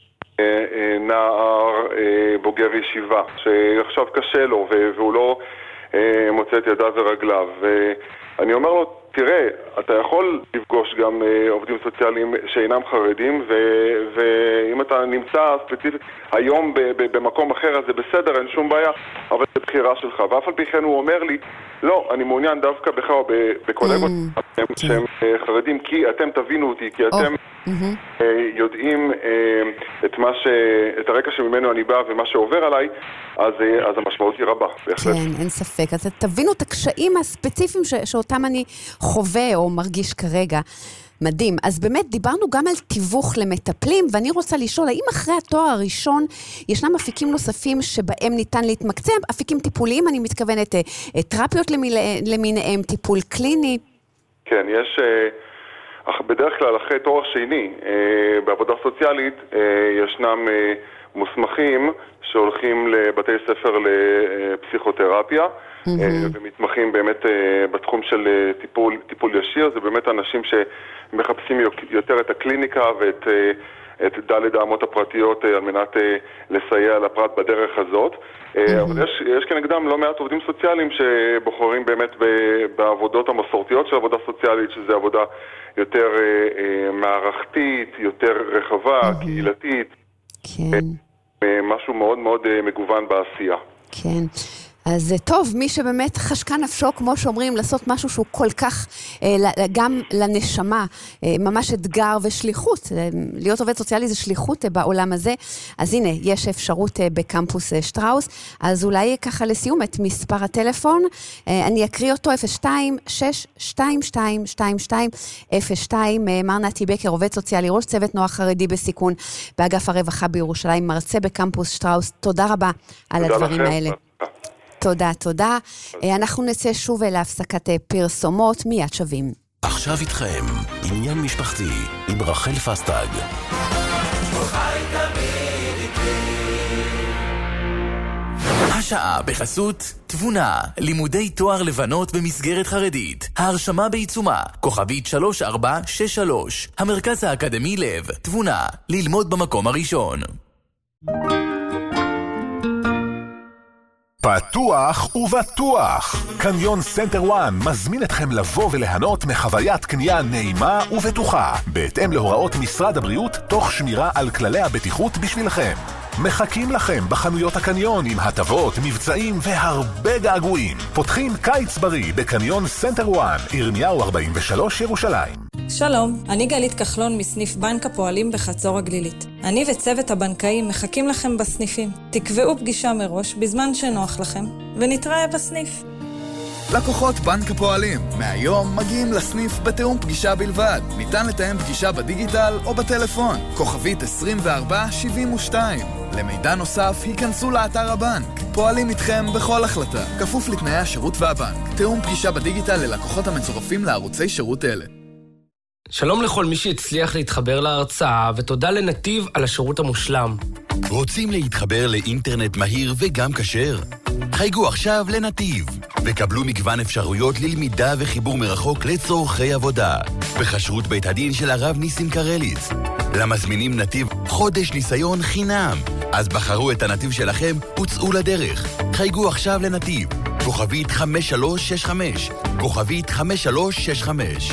נער בוגר ישיבה שעכשיו קשה לו והוא לא מוצא את ידיו ורגליו, ואני אומר לו, תראה, אתה יכול לפגוש גם עובדים סוציאליים שאינם חרדים, ו- ואם אתה נמצא ספציפית היום ב- ב- במקום אחר, אז זה בסדר, אין שום בעיה, אבל זה בחירה שלך. ואף על פי כן הוא אומר לי, לא, אני מעוניין דווקא בך או בקולגות mm. שהם mm. חרדים, כי אתם תבינו אותי, כי אתם oh. mm-hmm. יודעים את, מה ש... את הרקע שממנו אני בא ומה שעובר עליי, אז, אז המשמעות היא רבה. בהחלט. כן, אין ספק. אז תבינו את הקשיים הספציפיים ש... שאותם אני חווה או מרגיש כרגע. מדהים. אז באמת דיברנו גם על תיווך למטפלים, ואני רוצה לשאול, האם אחרי התואר הראשון ישנם אפיקים נוספים שבהם ניתן להתמקצע? אפיקים טיפוליים, אני מתכוונת, תרפיות למיניהם, טיפול קליני? כן, יש, בדרך כלל אחרי תואר שני, בעבודה סוציאלית, ישנם מוסמכים שהולכים לבתי ספר לפסיכותרפיה, Mm-hmm. ומתמחים באמת בתחום של טיפול, טיפול ישיר. זה באמת אנשים שמחפשים יותר את הקליניקה ואת את דלת האמות הפרטיות על מנת לסייע לפרט בדרך הזאת. Mm-hmm. אבל יש, יש כנגדם לא מעט עובדים סוציאליים שבוחרים באמת בעבודות המסורתיות של עבודה סוציאלית, שזה עבודה יותר מערכתית, יותר רחבה, mm-hmm. קהילתית. כן. משהו מאוד מאוד מגוון בעשייה. כן. אז טוב, מי שבאמת חשקה נפשו, כמו שאומרים, לעשות משהו שהוא כל כך, גם לנשמה, ממש אתגר ושליחות. להיות עובד סוציאלי זה שליחות בעולם הזה. אז הנה, יש אפשרות בקמפוס שטראוס. אז אולי ככה לסיום את מספר הטלפון. אני אקריא אותו, אפס שתיים שש שתיים שתיים שתיים שתיים אפס שתיים. מר נתי בקר, עובד סוציאלי, ראש צוות נוער חרדי בסיכון באגף הרווחה בירושלים, מרצה בקמפוס שטראוס. תודה רבה על הדברים האלה. תודה, תודה. אנחנו נצא שוב להפסקת פרסומות, מיד שווים. עכשיו איתכם, עניין משפחתי עם רחל פסטג. השעה בחסות תבונה, לימודי תואר לבנות במסגרת חרדית. ההרשמה בעיצומה, כוכבית שלוש ארבע שש שלוש. המרכז האקדמי לב, תבונה, ללמוד במקום הראשון. פתוח ובטוח. קניון סנטר וואן מזמין אתכם לבוא וליהנות מחוויית קנייה נעימה ובטוחה, בהתאם להוראות משרד הבריאות, תוך שמירה על כללי הבטיחות בשבילכם. מחכים לכם בחנויות הקניון עם הטבות, מבצעים והרבה געגועים. פותחים קיץ בריא בקניון סנטר וואן, ירמיהו ארבעים ושלוש, ירושלים. שלום, אני גלית כחלון מסניף בנק הפועלים בחצור הגלילית. אני וצוות הבנקאים מחכים לכם בסניפים. תקבעו פגישה מראש בזמן שנוח לכם, ונתראה בסניף. לקוחות בנק הפועלים, מהיום מגיעים לסניף בתאום פגישה בלבד. ניתן לתאם פגישה בדיגיטל או בטלפון. כוכבית עשרים וארבע שבעים ושתיים. למידע נוסף, היכנסו לאתר הבנק. פועלים איתכם בכל החלטה. כפוף לתנאי השירות והבנק. תאום פגישה בדיגיטל ללקוחות המצורפים לערוצי שירות אלה. שלום לכל מי שהצליח להתחבר להרצאה, ותודה לנתיב על השירות המושלם. רוצים להתחבר לאינטרנט מהיר וגם כשר? חייגו עכשיו לנתיב, וקבלו מגוון אפשרויות ללמידה וחיבור מרחוק לצורכי עבודה. בחשרות בית הדין של הרב ניסים קרליץ. למזמינים נתיב חודש ניסיון חינם. אז בחרו את הנתיב שלכם וצאו לדרך. חייגו עכשיו לנתיב. כוכבית חמש שלוש שש חמש. כוכבית חמש שלוש שש חמש.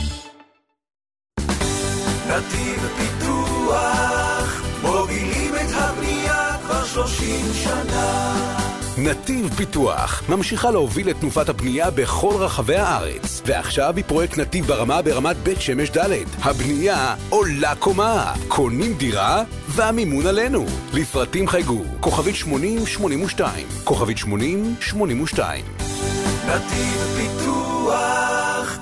נתיב פיתוח, מובילים את הבנייה כבר שלושים שנה. נתיב פיתוח ממשיכה להוביל את תנופת הבנייה בכל רחבי הארץ, ועכשיו היא פרויקט נתיב ברמה ברמת בית שמש ד'. הבנייה עולה קומה, קונים דירה והמימון עלינו. לפרטים חייגו, כוכבית שמונים שמונים ושתיים, כוכבית שמונים שמונים ושתיים. נתיב פיתוח.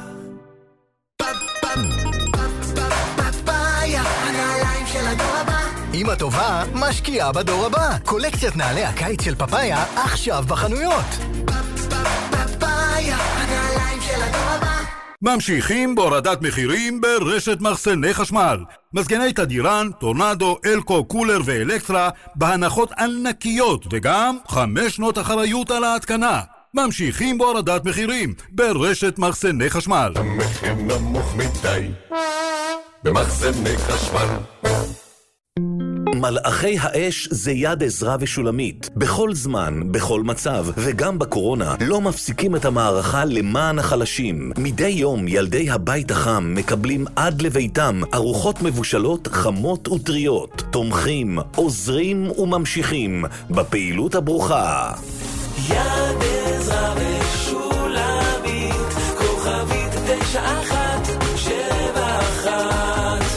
הנעליים של הדור הבא. אמא טובה משקיעה בדור הבא. קולקציית נעלי הקיץ של פפאיה עכשיו בחנויות. פפאיה, הנעליים של הדור הבא. ממשיכים בהורדת מחירים ברשת מחסני חשמל. מזגני תדירן, טורנדו, אלקו, קולר ואלקטרה בהנחות ענקיות, וגם חמש שנות אחריות על ההתקנה. ממשיכים בהורדת מחירים ברשת מחסני חשמל. המחיר נמוך מדי במחסני חשמל. מלאכי האש זה יד עזרא ושולמית. בכל זמן, בכל מצב, וגם בקורונה, לא מפסיקים את המערכה למען החלשים. מדי יום ילדי הבית החם מקבלים עד לביתם ארוחות מבושלות, חמות וטריות. תומכים, עוזרים וממשיכים בפעילות הברוכה. יד עזרא ושולמית, כוכבית תשע אחת שבע אחת.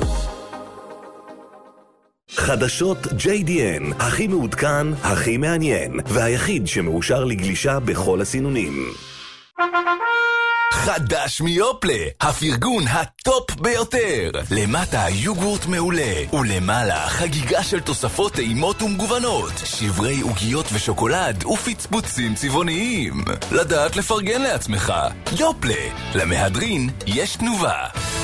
חדשות ג'יי די אן, הכי מעודכן, הכי מעניין, והיחיד שמאושר לגלישה בכל הסינונים. חדש מיופלה, הפרגון הטופ ביותר. למטה יוגורט מעולה, ולמעלה חגיגה של תוספות טעימות ומגוונות, שברי עוגיות ושוקולד ופצפוצים צבעוניים. לדעת לפרגן לעצמך. יופלה, למהדרין יש תנובה.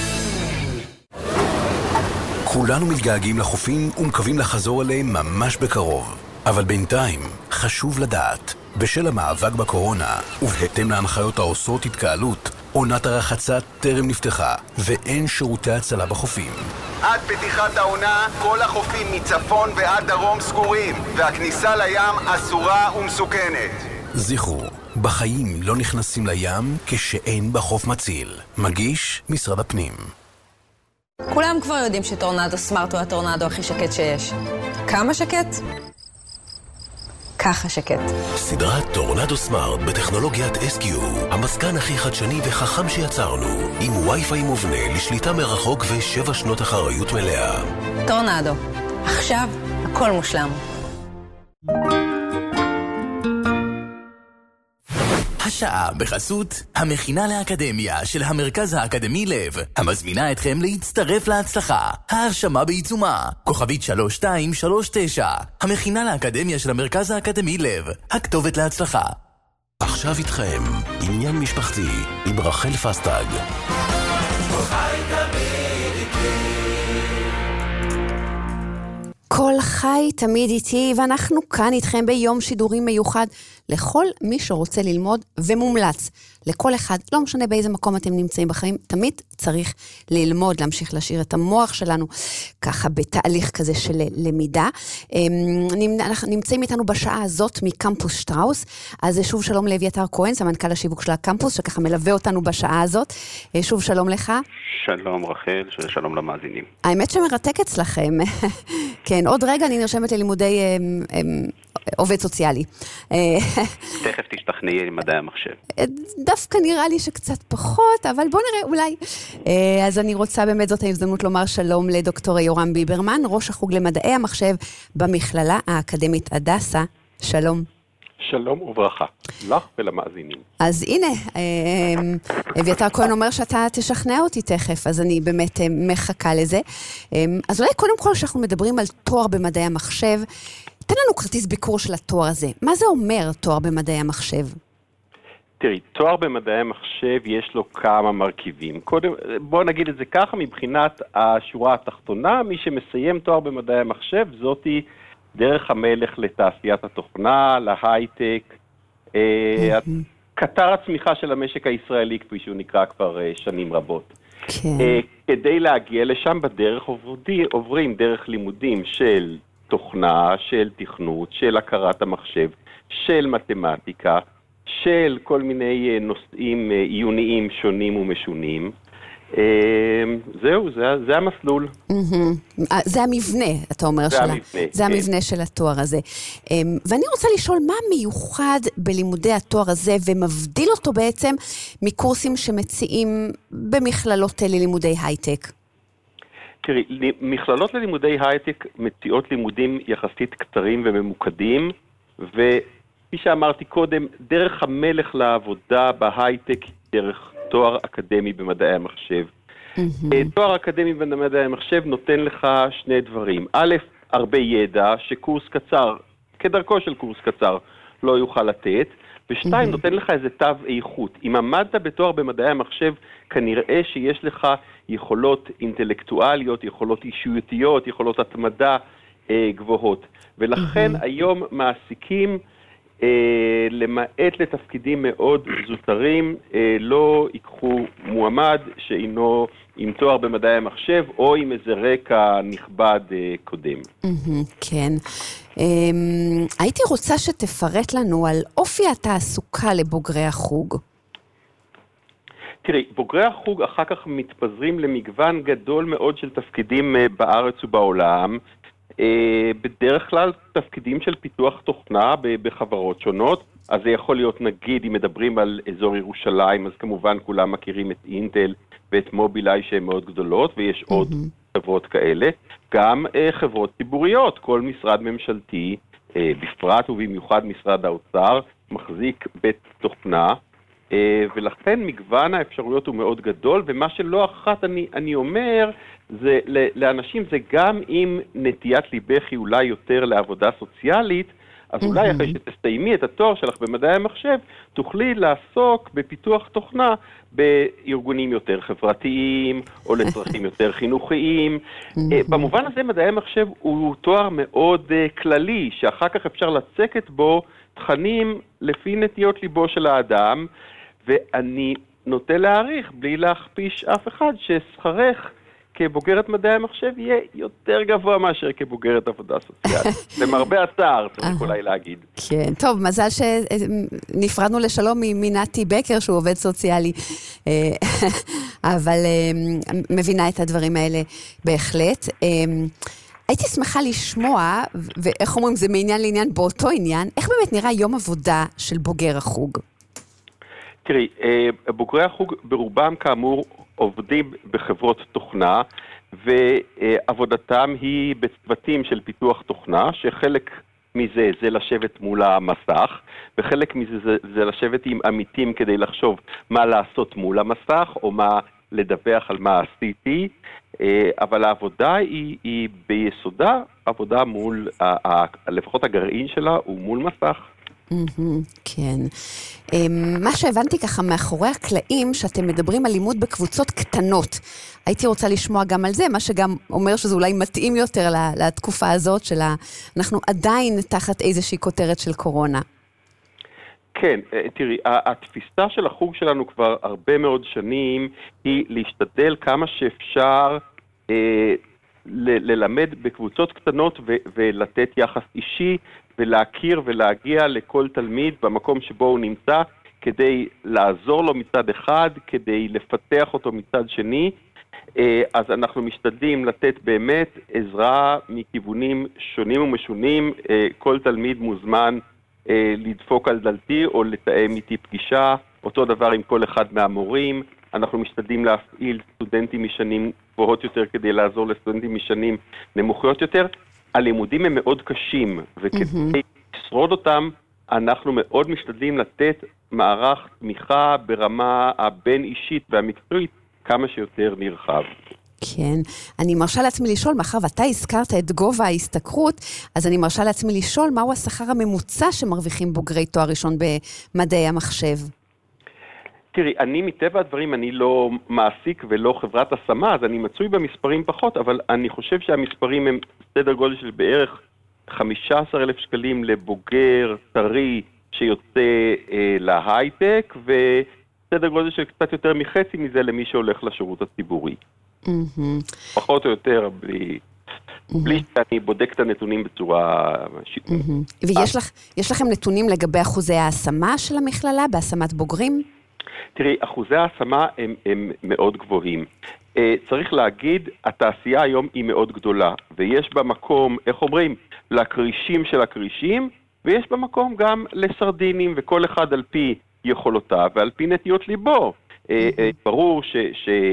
כולנו מתגעגעים לחופים ומקווים לחזור אליהם ממש בקרוב. אבל בינתיים חשוב לדעת, בשל המאבק בקורונה ובהתאם להנחיות האוסרות התקהלות, עונת הרחצה טרם נפתחה ואין שירותי הצלה בחופים. עד פתיחת העונה כל החופים מצפון ועד דרום סגורים, והכניסה לים אסורה ומסוכנת. זכרו, בחיים לא נכנסים לים כשאין בחוף מציל. מגיש משרד הפנים. כולם כבר יודעים שטורנדו סמארט הוא הטורנדו הכי שקט שיש. כמה שקט? ככה שקט. סדרת טורנדו סמארט בטכנולוגיית אס קיו, המזגן הכי חדשני וחכם שיצרנו, עם וי-פיי מובנה לשליטה מרחוק ושבע שנות אחריות מלאה. טורנדו. עכשיו הכל מושלם. השעה בחסות המכינה לאקדמיה של המרכז האקדמי לב, המזמינה אתכם להצטרף להצלחה. ההרשמה בעיצומה, כוכבית שלוש שתיים שלוש תשע. המכינה לאקדמיה של המרכז האקדמי לב, הכתובת להצלחה. עכשיו איתכם, עניין משפחתי עם רחל פסטג. כל חי תמיד איתי, ואנחנו כאן איתכם ביום שידורים מיוחד לכל מי שרוצה ללמוד, ומומלץ לכל אחד, לא משנה באיזה מקום אתם נמצאים בחיים, תמיד צריך ללמוד, להמשיך להשאיר את המוח שלנו ככה בתהליך כזה של למידה. אנחנו נמצאים איתנו בשעה הזאת מקמפוס שטראוס, אז שוב שלום לאביתר כהן, סמנכ"ל השיווק של הקמפוס, שככה מלווה אותנו בשעה הזאת. שוב שלום לך. שלום רחל, שלום למאזינים. האמת שמרתק אצלכם. כן, עוד רגע אני נרשמת ללימודי עובד סוציאלי. תכף תשתכנעי עם מדעי המחשב. דווקא נראה לי שקצת פחות, אבל בוא נראה אולי. אז אני רוצה באמת זאת ההזדמנות לומר שלום לדוקטור יורם ביברמן, ראש החוג למדעי המחשב במכללה האקדמית הדסה. שלום. שלום וברכה, לך ולמאזינים. אז הנה, אביתר כהן אומר שאתה תשכנע אותי תכף, אז אני באמת מחכה לזה. אז אולי קודם כל שאנחנו מדברים על תואר במדעי המחשב, תן לנו כרטיס ביקור של התואר הזה. מה זה אומר תואר במדעי המחשב? תראי, תואר במדעי המחשב יש לו כמה מרכיבים. קודם, בוא נגיד את זה ככה, מבחינת השורה התחתונה, מי שמסיים תואר במדעי המחשב, זאתי דרך המלך לתעשיית התוכנה, להייטק, קטר הצמיחה של המשק הישראלי, כפי שהוא נקרא כבר שנים רבות. כדי להגיע לשם בדרך עוברים דרך לימודים של תוכנה, של תכנות, של הכרת המחשב, של מתמטיקה, של כל מיני נושאים עיוניים שונים ומשונים. זהו, זה, זה המסלול. זה המבנה, אתה אומר, זה שלה. המבנה, זה כן. המבנה של התואר הזה. ואני רוצה לשאול, מה מיוחד בלימודי התואר הזה, ומבדיל אותו בעצם מקורסים שמציעים במכללות ללימודי הייטק? תראי, מכללות ללימודי הייטק מציעות לימודים יחסית קצרים וממוקדים, וכפי שאמרתי קודם, דרך המלך לעבודה בהייטק, דרך תואר אקדמי במדעי המחשב. תואר אקדמי במדעי המחשב נותן לך שני דברים. א', הרבה ידע שקורס קצר, כדרכו של קורס קצר, לא יוכל לתת, ושתיים, נותן לך איזה תו איכות. אם עמדת בתואר במדעי המחשב, כנראה שיש לך יכולות אינטלקטואליות, יכולות אישיותיות, יכולות התמדה אה, גבוהות. ולכן היום מעסיקים, אה, למעט לתפקידים מאוד זוטרים, אה, לא ייקחו מועמד שאינו עם תואר במדעי המחשב, או עם איזה רקע נכבד אה, קודם. כן. הייתי רוצה שתפרט לנו על אופי התעסוקה לבוגרי החוג. תראי, בוגרי החוג אחר כך מתפזרים למגוון גדול מאוד של תפקידים בארץ ובעולם. בדרך כלל תפקידים של פיתוח תוכנה בחברות שונות. אז זה יכול להיות, נגיד, אם מדברים על אזור ירושלים, אז כמובן כולם מכירים את אינטל ואת מובילאיי שהן מאוד גדולות, ויש עוד חברות כאלה. גם חברות ציבוריות, כל משרד ממשלתי, בפרט ובמיוחד משרד האוצר, מחזיק בית תוכנה, ולכן מגוון האפשרויות הוא מאוד גדול, ומה שלא אחת אני, אני אומר, זה, לאנשים זה גם אם נטיית ליבך היא אולי יותר לעבודה סוציאלית, אז אולי אחרי שתסתיימי את התואר שלך במדעי המחשב, תוכלי לעסוק בפיתוח תוכנה בארגונים יותר חברתיים, או לצרכים יותר חינוכיים. במובן הזה מדעי המחשב הוא תואר מאוד כללי, שאחר כך אפשר לצקת בו תכנים לפי נטיות ליבו של האדם, ואני נוטה להעריך, בלי להכפיש אף אחד, ששכרך כבוגרת מדעי המחשב יהיה יותר גבוה מאשר כבוגרת עבודה סוציאלית. למרבה הצער, צריך אולי להגיד. כן, טוב, מזל שנפרדנו לשלום מנתי בקר, שהוא עובד סוציאלי, אבל מבינה את הדברים האלה בהחלט. הייתי שמחה לשמוע, ואיך אומרים, זה מעניין לעניין באותו עניין, איך באמת נראה יום עבודה של בוגר החוג? תראי, בוגרי החוג ברובם כאמור עובדים בחברות תוכנה, ועבודתם היא בצוותים של פיתוח תוכנה, שחלק מזה זה לשבת מול המסך, וחלק מזה זה, זה לשבת עם עמיתים כדי לחשוב מה לעשות מול המסך, או מה לדווח על מה עשיתי, אבל העבודה היא, היא ביסודה עבודה מול, לפחות הגרעין שלה הוא מול מסך. כן. מה שהבנתי ככה מאחורי הקלעים, שאתם מדברים על לימוד בקבוצות קטנות. הייתי רוצה לשמוע גם על זה, מה שגם אומר שזה אולי מתאים יותר לתקופה הזאת שלה. אנחנו עדיין תחת איזושהי כותרת של קורונה. כן, תראי, התפיסה של החוג שלנו כבר הרבה מאוד שנים היא להשתדל כמה שאפשר אה, ל- ללמד בקבוצות קטנות ו- ולתת יחס אישי ולהכיר ולהגיע לכל תלמיד במקום שבו הוא נמצא כדי לעזור לו מצד אחד, כדי לפתח אותו מצד שני. אה, אז אנחנו משתדלים לתת באמת עזרה מכיוונים שונים ומשונים. אה, כל תלמיד מוזמן לדפוק על דלתי או לתאם איתי פגישה, אותו דבר עם כל אחד מהמורים. אנחנו משתדלים להפעיל סטודנטים משנים גבוהות יותר כדי לעזור לסטודנטים משנים נמוכות יותר. הלימודים הם מאוד קשים, וכדי לשרוד אותם אנחנו מאוד משתדלים לתת מערך תמיכה ברמה הבין אישית והמקצועית כמה שיותר נרחב. כן, אני מרשה לעצמי לשאול, מאחר ואתה הזכרת את גובה ההשתכרות, אז אני מרשה לעצמי לשאול מהו השכר הממוצע שמרוויחים בוגרי תואר ראשון במדעי המחשב. תראי, אני מטבע הדברים, אני לא מעסיק ולא חברת השמה, אז אני מצוי במספרים פחות, אבל אני חושב שהמספרים הם סדר גודל של בערך חמישה עשר אלף שקלים לבוגר טרי שיוצא אה, להייטק, וסדר גודל של קצת יותר מחצי מזה למי שהולך לשירות הציבורי. Mm-hmm. פחות או יותר, בלי, mm-hmm. בלי שאני בודק את הנתונים בצורה... Mm-hmm. ויש לך, יש לכם נתונים לגבי אחוזי ההשמה של המכללה, בהשמת בוגרים? תראי, אחוזי ההשמה הם, הם מאוד גבוהים. Uh, צריך להגיד, התעשייה היום היא מאוד גדולה, ויש בה מקום, איך אומרים, לקרישים של הקרישים, ויש בה מקום גם לסרדינים, וכל אחד על פי יכולותיו ועל פי נטיות ליבו. Uh, uh, ברור ש,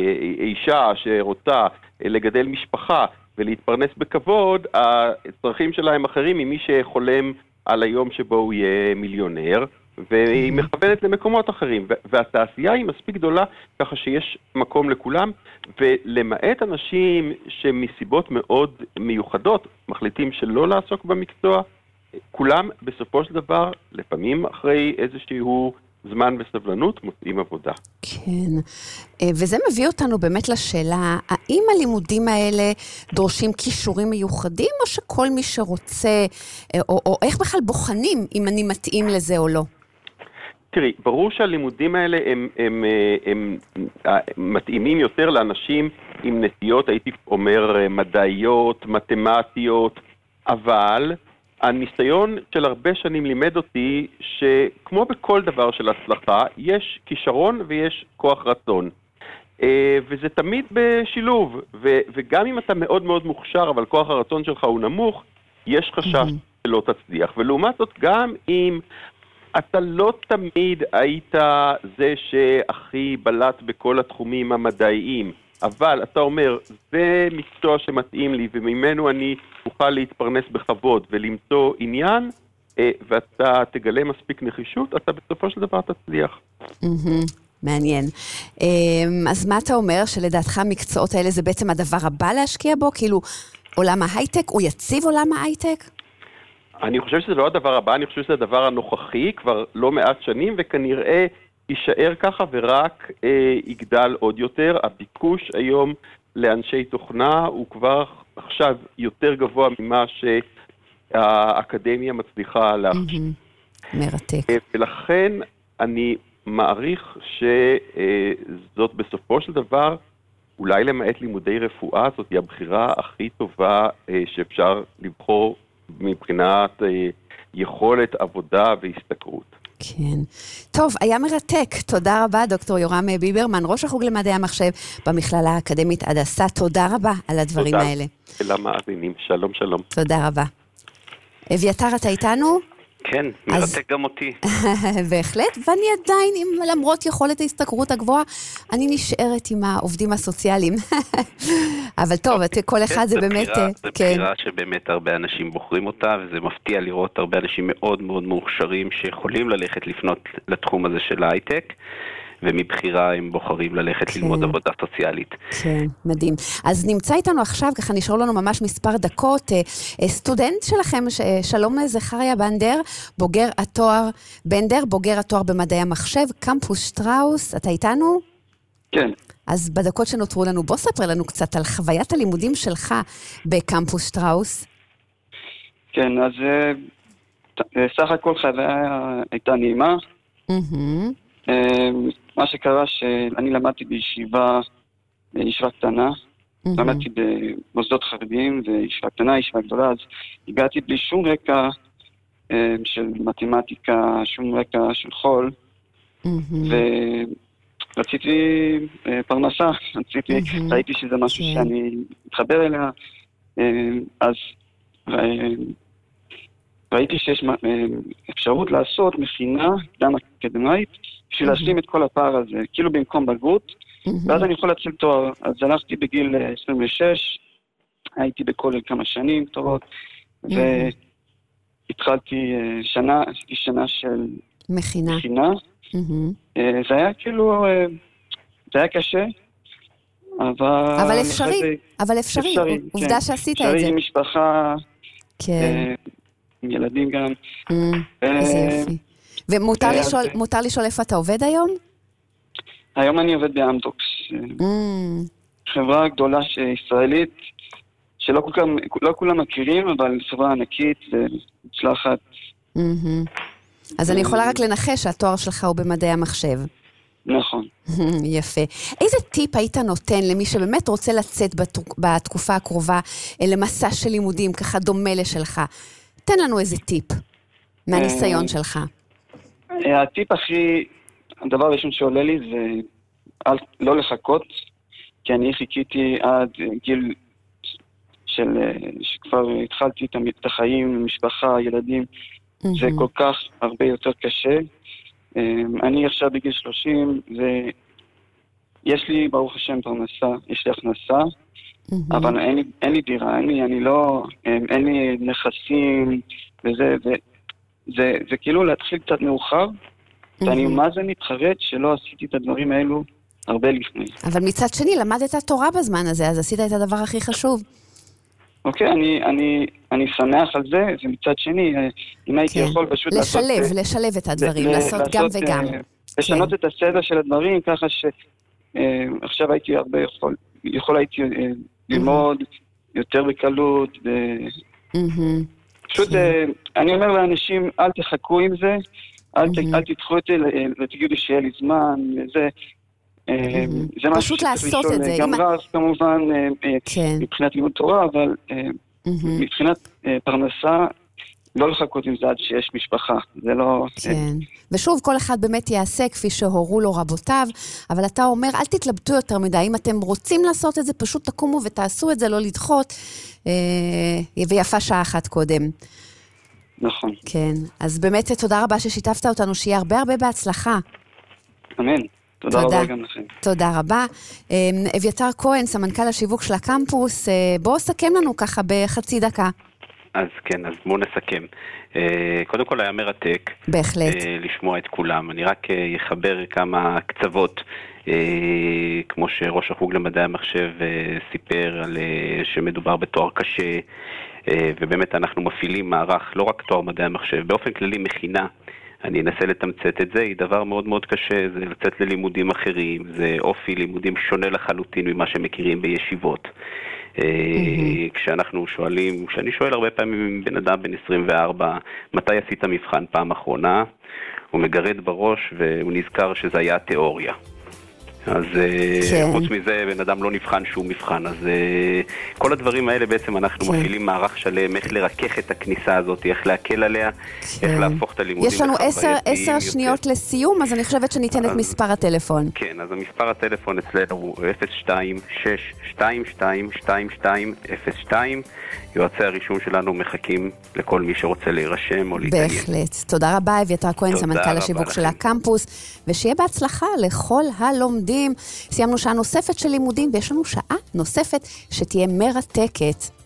שאישה שרוצה לגדל משפחה ולהתפרנס בכבוד, הצרכים שלה הם אחרים ממי שחולם על היום שבו הוא יהיה מיליונר, והיא מכוונת למקומות אחרים, והתעשייה היא מספיק גדולה ככה שיש מקום לכולם, ולמעט אנשים שמסיבות מאוד מיוחדות מחליטים שלא לעסוק במקצוע, כולם בסופו של דבר, לפעמים אחרי איזשהו זמן וסבלנות, מוצאים עבודה. כן, וזה מביא אותנו באמת לשאלה, האם הלימודים האלה דורשים כישורים מיוחדים, או שכל מי שרוצה, או, או איך בכלל בוחנים אם אני מתאים לזה או לא? תראי, ברור שהלימודים האלה הם, הם, הם, הם מתאימים יותר לאנשים עם נטיות, הייתי אומר, מדעיות, מתמטיות, אבל הניסיון של הרבה שנים לימד אותי שכמו בכל דבר של הצלחה, יש כישרון ויש כוח רצון. וזה תמיד בשילוב, וגם אם אתה מאוד מאוד מוכשר, אבל כוח הרצון שלך הוא נמוך, יש חשש שלא תצליח. ולעומת זאת, גם אם אתה לא תמיד היית זה שהכי בלט בכל התחומים המדעיים, אבל אתה אומר, זה מקצוע שמתאים לי וממנו אני אוכל להתפרנס בכבוד ולמצוא עניין, ואתה תגלה מספיק נחישות, אתה בסופו של דבר תצליח. מעניין. אז מה אתה אומר, שלדעתך המקצועות האלה זה בעצם הדבר הבא להשקיע בו? כאילו עולם ההייטק, הוא יציב עולם ההייטק? אני חושב שזה לא הדבר הבא, אני חושב שזה הדבר הנוכחי, כבר לא מעט שנים, וכנראה יישאר ככה ורק אה, יגדל עוד יותר. הביקוש היום לאנשי תוכנה הוא כבר עכשיו יותר גבוה ממה שהאקדמיה מצליחה להכשיר. מרתק. אה, ולכן אני מעריך שזאת בסופו של דבר, אולי למעט לימודי רפואה, זאת היא הבחירה הכי טובה אה, שאפשר לבחור מבחינת אה, יכולת עבודה והסתכרות. כן. טוב, היה מרתק. תודה רבה, דוקטור יורם ביברמן, ראש החוג למדעי המחשב במכללה האקדמית הדסה. תודה רבה על הדברים תודה. האלה. תודה למאזינים. שלום, שלום. תודה רבה. אביתר, אתה איתנו? כן, מרתק גם אותי. בהחלט, ואני עדיין, למרות יכולת ההסתכרות הגבוהה, אני נשארת עם העובדים הסוציאליים. אבל טוב, כל אחד זה באמת... זו בחירה שבאמת הרבה אנשים בוחרים אותה, וזה מפתיע לראות הרבה אנשים מאוד מאוד מוכשרים שיכולים ללכת לפנות לתחום הזה של ההייטק, ומבחירה הם בוחרים ללכת ללמוד עבודה סוציאלית. כן, מדהים. אז נמצא איתנו עכשיו, ככה נשאר לנו ממש מספר דקות, סטודנט שלכם, שלום זכריה בנדר, בוגר התואר, בנדר, בוגר התואר במדעי המחשב, קמפוס שטראוס, אתה איתנו? כן. אז בדקות שנותרו לנו, בוא ספר לנו קצת על חוויית הלימודים שלך בקמפוס שטראוס. כן, אז סך הכל חוויה הייתה נעימה. Mm-hmm. מה שקרה שאני למדתי בישיבה, ישיבה קטנה, mm-hmm. למדתי במוסדות חרדיים וישיבה קטנה, ישיבה גדולה, אז הגעתי בלי שום רקע של מתמטיקה, שום רקע של חול, mm-hmm. ורציתי פרנסה, רציתי, mm-hmm. ראיתי שזה משהו yeah. שאני מתחבר אליה, אז ראיתי שיש אפשרות לעשות מכינה קדם אקדמית, בשביל להשלים את כל הפער הזה, כאילו במקום בגרות, ואז אני יכול להציל תואר. אז הלכתי בגיל עשרים ושש, הייתי בכולל כמה שנים טובות, התחלתי אה, שנה, עשיתי שנה של מכינה. מכינה. Mm-hmm. אה, זה היה כאילו, אה, זה היה קשה, אבל... אבל אפשרי, זה... אבל אפשרי, אפשרי עובדה כן. שעשית אפשרי את זה. עם משפחה, כן. אה, עם ילדים גם. Mm, איזה אה, יופי. ומותר אה, לשאול, אז- מותר לשאול איפה אתה עובד היום? היום אני עובד באמדוקס, Mm, חברה גדולה ש- ישראלית, שלא כל כולם, לא כולם מכירים, אבל חברה ענקית ומוצלחת. מהמם. אז אני יכולה רק לנחש שהתואר שלך הוא במדעי המחשב. נכון. יפה. איזה טיפ היית נותן למי שבאמת רוצה לצאת בתוק- בתקופה הקרובה אה, למסע של לימודים, ככה דומה לשלך? תן לנו איזה טיפ מהניסיון אה, שלך. אה, הטיפ הכי, הדבר הראשון שעולה לי זה אל, לא לחכות, כי אני חיכיתי עד אה, גיל של, אה, שכבר התחלתי את המ- את החיים, משפחה, ילדים, זה כל כך הרבה יותר קשה. אה, אני עכשיו בגיל שלושים, ויש לי ברוך השם פרנסה, יש לי הכנסה, אבל אין לי, אין לי דירה, אין לי, אני לא, אין, אין לי נכסים, וזה, זה, זה, זה כאילו להתחיל קצת מאוחר, ואני מה זה מתחרט שלא עשיתי את הדברים האלו הרבה לפני. אבל מצד שני, למדת תורה בזמן הזה, אז עשית את הדבר הכי חשוב. אוקיי, אני, אני, אני שמח על זה, ומצד שני, אה, אם הייתי יכול פשוט לעשות... לשלב, לשלב את הדברים, ל- לעשות גם לעשות, וגם. אה, לשנות את הסדר של הדברים, ככה שעכשיו הייתי הרבה יכול, יכול הייתי אה, ללמוד יותר בקלות, ו- פשוט אה, אני אומר לאנשים, אל תחכו עם זה, אל ת- אל תדחו את זה, ל- ותגידו שיהיה לי זמן, זה... אה, זה משהו פשוט שצריך לעשות לשאול, את זה. גם אם- רב כמובן, אה, אה, מבחינת לימוד תורה, אבל אה, מבחינת אה, פרנסה, לא לחכות עם זה עד שיש משפחה, זה לא... כן. ושוב, כל אחד באמת יעשה כפי שהורו לו רבותיו, אבל אתה אומר, אל תתלבטו יותר מדי, אם אתם רוצים לעשות את זה, פשוט תקומו ותעשו את זה, לא לדחות, אה, ויפה שעה אחת קודם. נכון. כן, אז באמת תודה רבה ששיתפת אותנו, שיהיה הרבה הרבה בהצלחה. אמן. תודה תודה. רבה גם לכם. תודה רבה. אה, אביתר כהן, סמנכ"ל השיווק של הקמפוס, אה, בואו סכם לנו ככה בחצי דקה. אז כן, אז בואו נסכם. אה, קודם כל היה מרתק. בהחלט. אה, לשמוע את כולם. אני רק אה, יחבר כמה קצוות, אה, כמו שראש החוג למדעי המחשב אה, סיפר על אה, שמדובר בתואר קשה, אה, ובאמת אנחנו מפעילים מערך, לא רק תואר מדעי המחשב, באופן כללי מכינה. אני אנסה לתמצת את זה, היא דבר מאוד מאוד קשה, זה לצאת ללימודים אחרים, זה אופי לימודים שונה לחלוטין ממה שמכירים בישיבות. כשאנחנו שואלים, כשאני שואל הרבה פעמים בן אדם בן עשרים וארבע, מתי עשית מבחן פעם אחרונה? הוא מגרד בראש והוא נזכר שזה היה תיאוריה. אז כן. חוץ מזה בן אדם לא נבחן שום מבחן, אז כל הדברים האלה בעצם אנחנו כן. מפעילים מערך שלם, איך לרכך את הכניסה הזאת, איך להקל עליה, כן. איך להפוך את הלימודים. יש לנו עשר, עשר שניות לסיום, אז אני חושבת שניתן אז, את מספר הטלפון. כן, אז המספר הטלפון אצלנו הוא אפס שתיים שש שתיים שתיים שתיים שתיים אפס שתיים. יועצי הרישום שלנו מחכים לכל מי שרוצה להירשם או להתעניין. בהחלט. תודה רבה, אביתר כהן, סמנכ"ל השיווק של הקמפוס, ושיהיה בהצלחה לכל הלומדים. סיימנו שעה נוספת של לימודים, ויש לנו שעה נוספת שתהיה מרתקת.